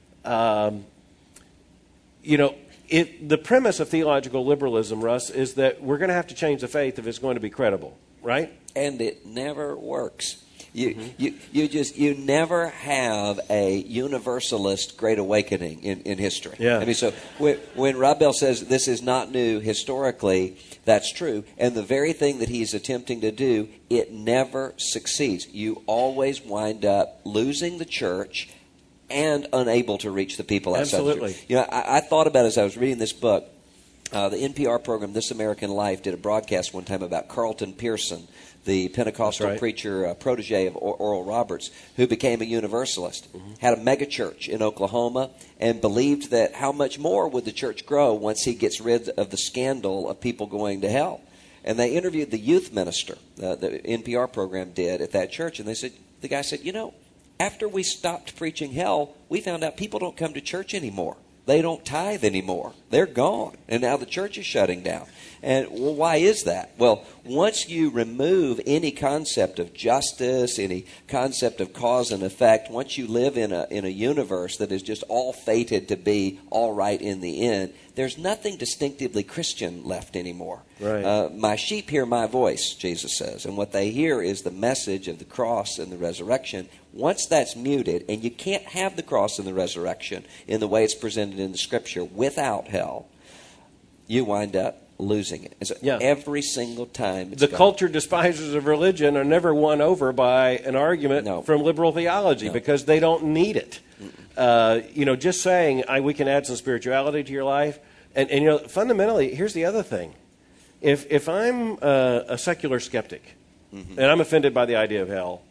The premise of theological liberalism, Russ, is that we're going to have to change the faith if it's going to be credible, right? And it never works. You never have a universalist great awakening in history. Yeah. I mean, so when Rob Bell says this is not new historically, that's true. And the very thing that he's attempting to do, it never succeeds. You always wind up losing the church and unable to reach the people outside. Absolutely. I thought about it as I was reading this book. The NPR program This American Life did a broadcast one time about Carlton Pearson, the Pentecostal preacher, protege of Oral Roberts, who became a Universalist, had a mega church in Oklahoma, and believed that how much more would the church grow once he gets rid of the scandal of people going to hell. And they interviewed the youth minister, the NPR program did at that church, and the guy said, after we stopped preaching hell, we found out people don't come to church anymore. They don't tithe anymore. They're gone. And now the church is shutting down. And why is that? Well, once you remove any concept of justice, any concept of cause and effect, once you live in a universe that is just all fated to be all right in the end, there's nothing distinctively Christian left anymore. Right. My sheep hear my voice, Jesus says, and what they hear is the message of the cross and the resurrection. Once that's muted, and you can't have the cross and the resurrection in the way it's presented in the Scripture without hell, you wind up losing it. And so every single time it's the cultured despisers of religion are never won over by an argument from liberal theology because they don't need it. Just saying we can add some spirituality to your life, and fundamentally, here's the other thing: if I'm a secular skeptic and I'm offended by the idea of hell,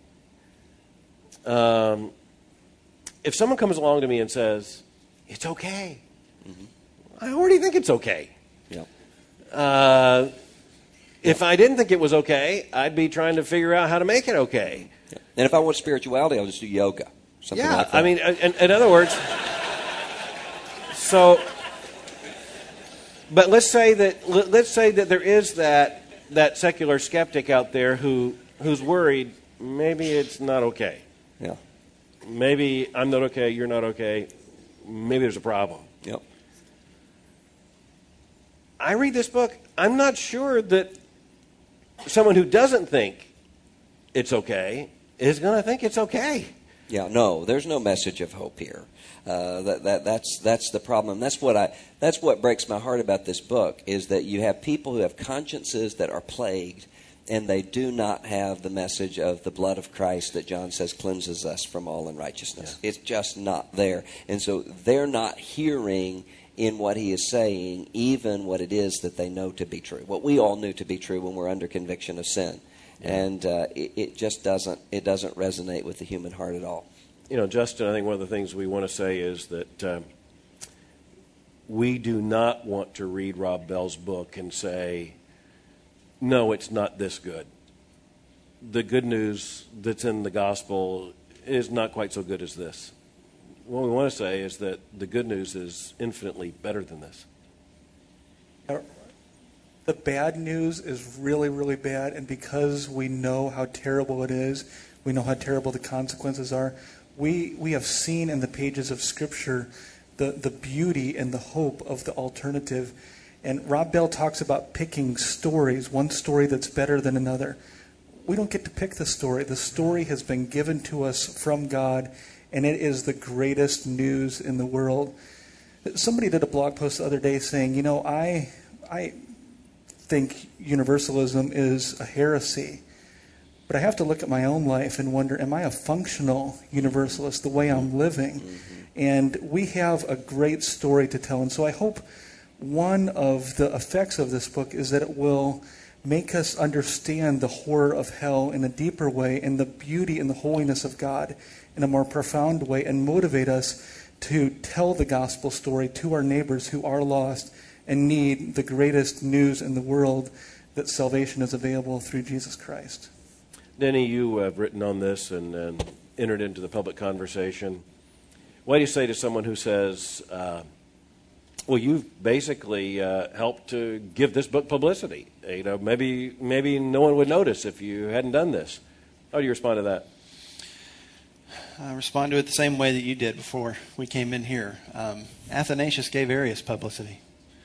if someone comes along to me and says it's okay, I already think it's okay. If I didn't think it was okay, I'd be trying to figure out how to make it okay. And if I want spirituality, I'll just do yoga. Something like that. I mean, in other words, but let's say that there is that secular skeptic out there who's worried maybe it's not okay. Yeah. Maybe I'm not okay, you're not okay. Maybe there's a problem. Yep. I read this book, I'm not sure that someone who doesn't think it's okay is going to think it's okay. Yeah, no, there's no message of hope here. That's the problem. That's what breaks my heart about this book, is that you have people who have consciences that are plagued, and they do not have the message of the blood of Christ that John says cleanses us from all unrighteousness. Yeah. It's just not there. And so they're not hearing in what he is saying even what it is that they know to be true, what we all knew to be true when we're under conviction of sin. And it just doesn't resonate with the human heart at all. You know, Justin, I think one of the things we want to say is that we do not want to read Rob Bell's book and say, no, it's not this good. The good news that's in the gospel is not quite so good as this. What we want to say is that the good news is infinitely better than this. The bad news is really, really bad, and because we know how terrible it is, we know how terrible the consequences are, we have seen in the pages of Scripture the beauty and the hope of the alternative. And Rob Bell talks about picking stories, one story that's better than another. We don't get to pick the story. The story has been given to us from God, and it is the greatest news in the world. Somebody did a blog post the other day saying, you know, I think universalism is a heresy, but I have to look at my own life and wonder, am I a functional universalist the way I'm living? And we have a great story to tell. And so I hope one of the effects of this book is that it will make us understand the horror of hell in a deeper way and the beauty and the holiness of God in a more profound way, and motivate us to tell the gospel story to our neighbors who are lost and need the greatest news in the world, that salvation is available through Jesus Christ. Denny, you have written on this and entered into the public conversation. What do you say to someone who says, well, you've basically helped to give this book publicity? You know, maybe no one would notice if you hadn't done this. How do you respond to that? I respond to it the same way that you did before we came in here. Athanasius gave Arius publicity.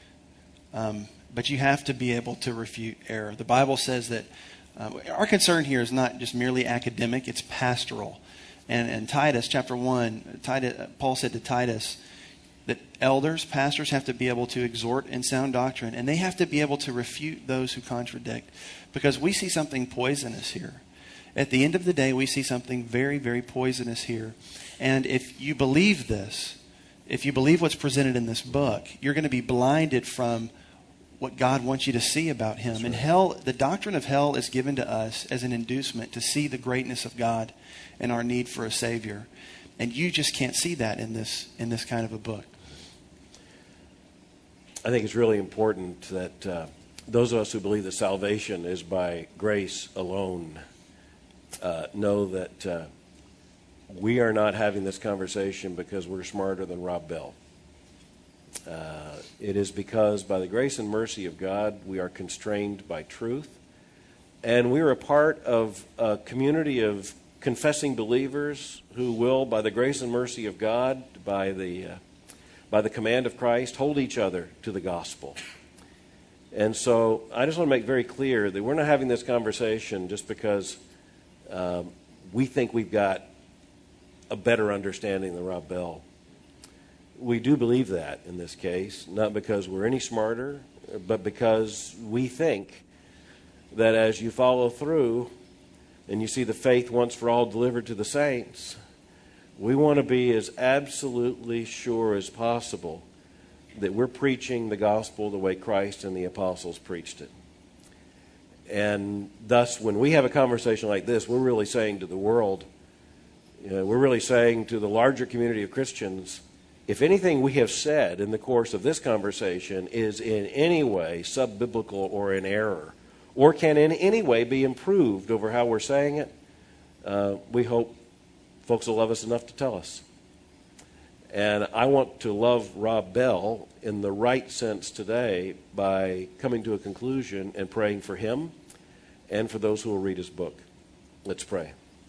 But you have to be able to refute error. The Bible says that our concern here is not just merely academic, it's pastoral. And in Titus chapter 1, Paul said to Titus that elders, pastors, have to be able to exhort in sound doctrine, and they have to be able to refute those who contradict. Because we see something poisonous here. At the end of the day, we see something very, very poisonous here. And if you believe this, if you believe what's presented in this book, you're going to be blinded from what God wants you to see about Him. And hell, the doctrine of hell is given to us as an inducement to see the greatness of God and our need for a Savior. And you just can't see that in this kind of a book. I think it's really important that those of us who believe that salvation is by grace alone know that we are not having this conversation because we're smarter than Rob Bell. It is because by the grace and mercy of God, we are constrained by truth. And we are a part of a community of confessing believers who will, by the grace and mercy of God, by the command of Christ, hold each other to the gospel. And so I just want to make very clear that we're not having this conversation just because we think we've got a better understanding than Rob Bell. We do believe that in this case, not because we're any smarter, but because we think that as you follow through and you see the faith once for all delivered to the saints, we want to be as absolutely sure as possible that we're preaching the gospel the way Christ and the apostles preached it. And thus, when we have a conversation like this, we're really saying to the world, we're really saying to the larger community of Christians, if anything we have said in the course of this conversation is in any way sub-biblical or in error, or can in any way be improved over how we're saying it, we hope folks will love us enough to tell us. And I want to love Rob Bell in the right sense today by coming to a conclusion and praying for him and for those who will read his book. Let's pray.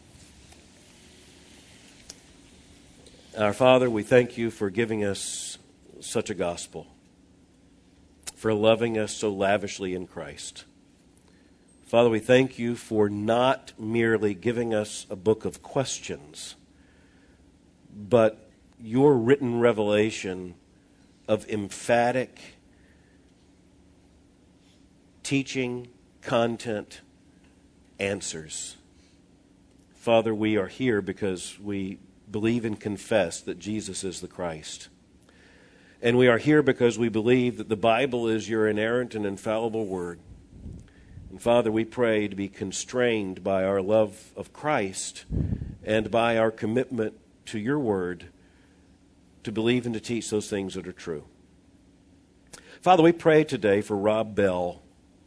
Our Father, we thank you for giving us such a gospel, for loving us so lavishly in Christ. Father, we thank you for not merely giving us a book of questions, but your written revelation of emphatic teaching, content, answers. Father, we are here because we believe and confess that Jesus is the Christ. And we are here because we believe that the Bible is your inerrant and infallible word. And Father, we pray to be constrained by our love of Christ and by our commitment to your word to believe and to teach those things that are true. Father, we pray today for Rob Bell,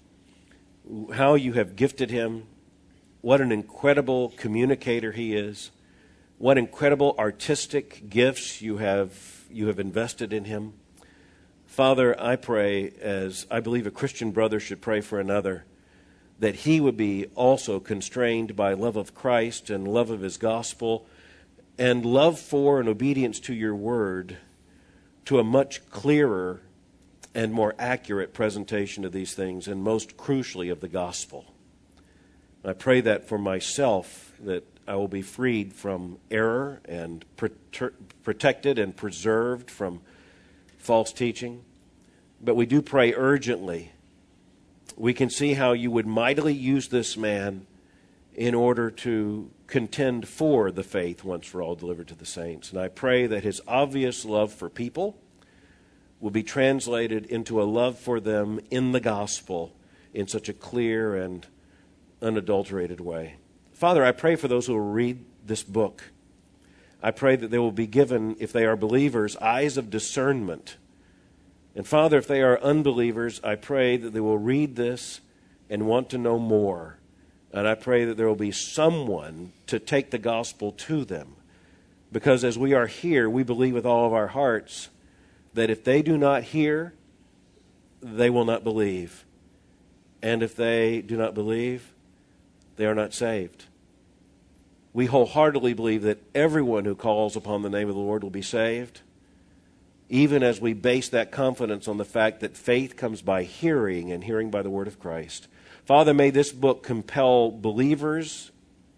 how you have gifted him, what an incredible communicator he is, what incredible artistic gifts you have invested in him. Father, I pray, as I believe a Christian brother should pray for another, that he would be also constrained by love of Christ and love of his gospel and love for and obedience to your word to a much clearer and more accurate presentation of these things, and most crucially of the gospel. I pray that for myself, that I will be freed from error and protected and preserved from false teaching. But we do pray urgently. We can see how you would mightily use this man in order to contend for the faith once for all delivered to the saints. And I pray that his obvious love for people will be translated into a love for them in the gospel in such a clear and unadulterated way. Father, I pray for those who will read this book. I pray that they will be given, if they are believers, eyes of discernment. And Father, if they are unbelievers, I pray that they will read this and want to know more. And I pray that there will be someone to take the gospel to them. Because as we are here, we believe with all of our hearts that if they do not hear, they will not believe. And if they do not believe, they are not saved. We wholeheartedly believe that everyone who calls upon the name of the Lord will be saved, even as we base that confidence on the fact that faith comes by hearing, and hearing by the word of Christ. Father, may this book compel believers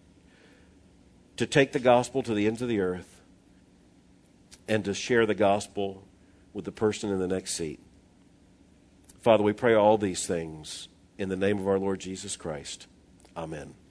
to take the gospel to the ends of the earth and to share the gospel with the person in the next seat. Father, we pray all these things in the name of our Lord Jesus Christ. Amen.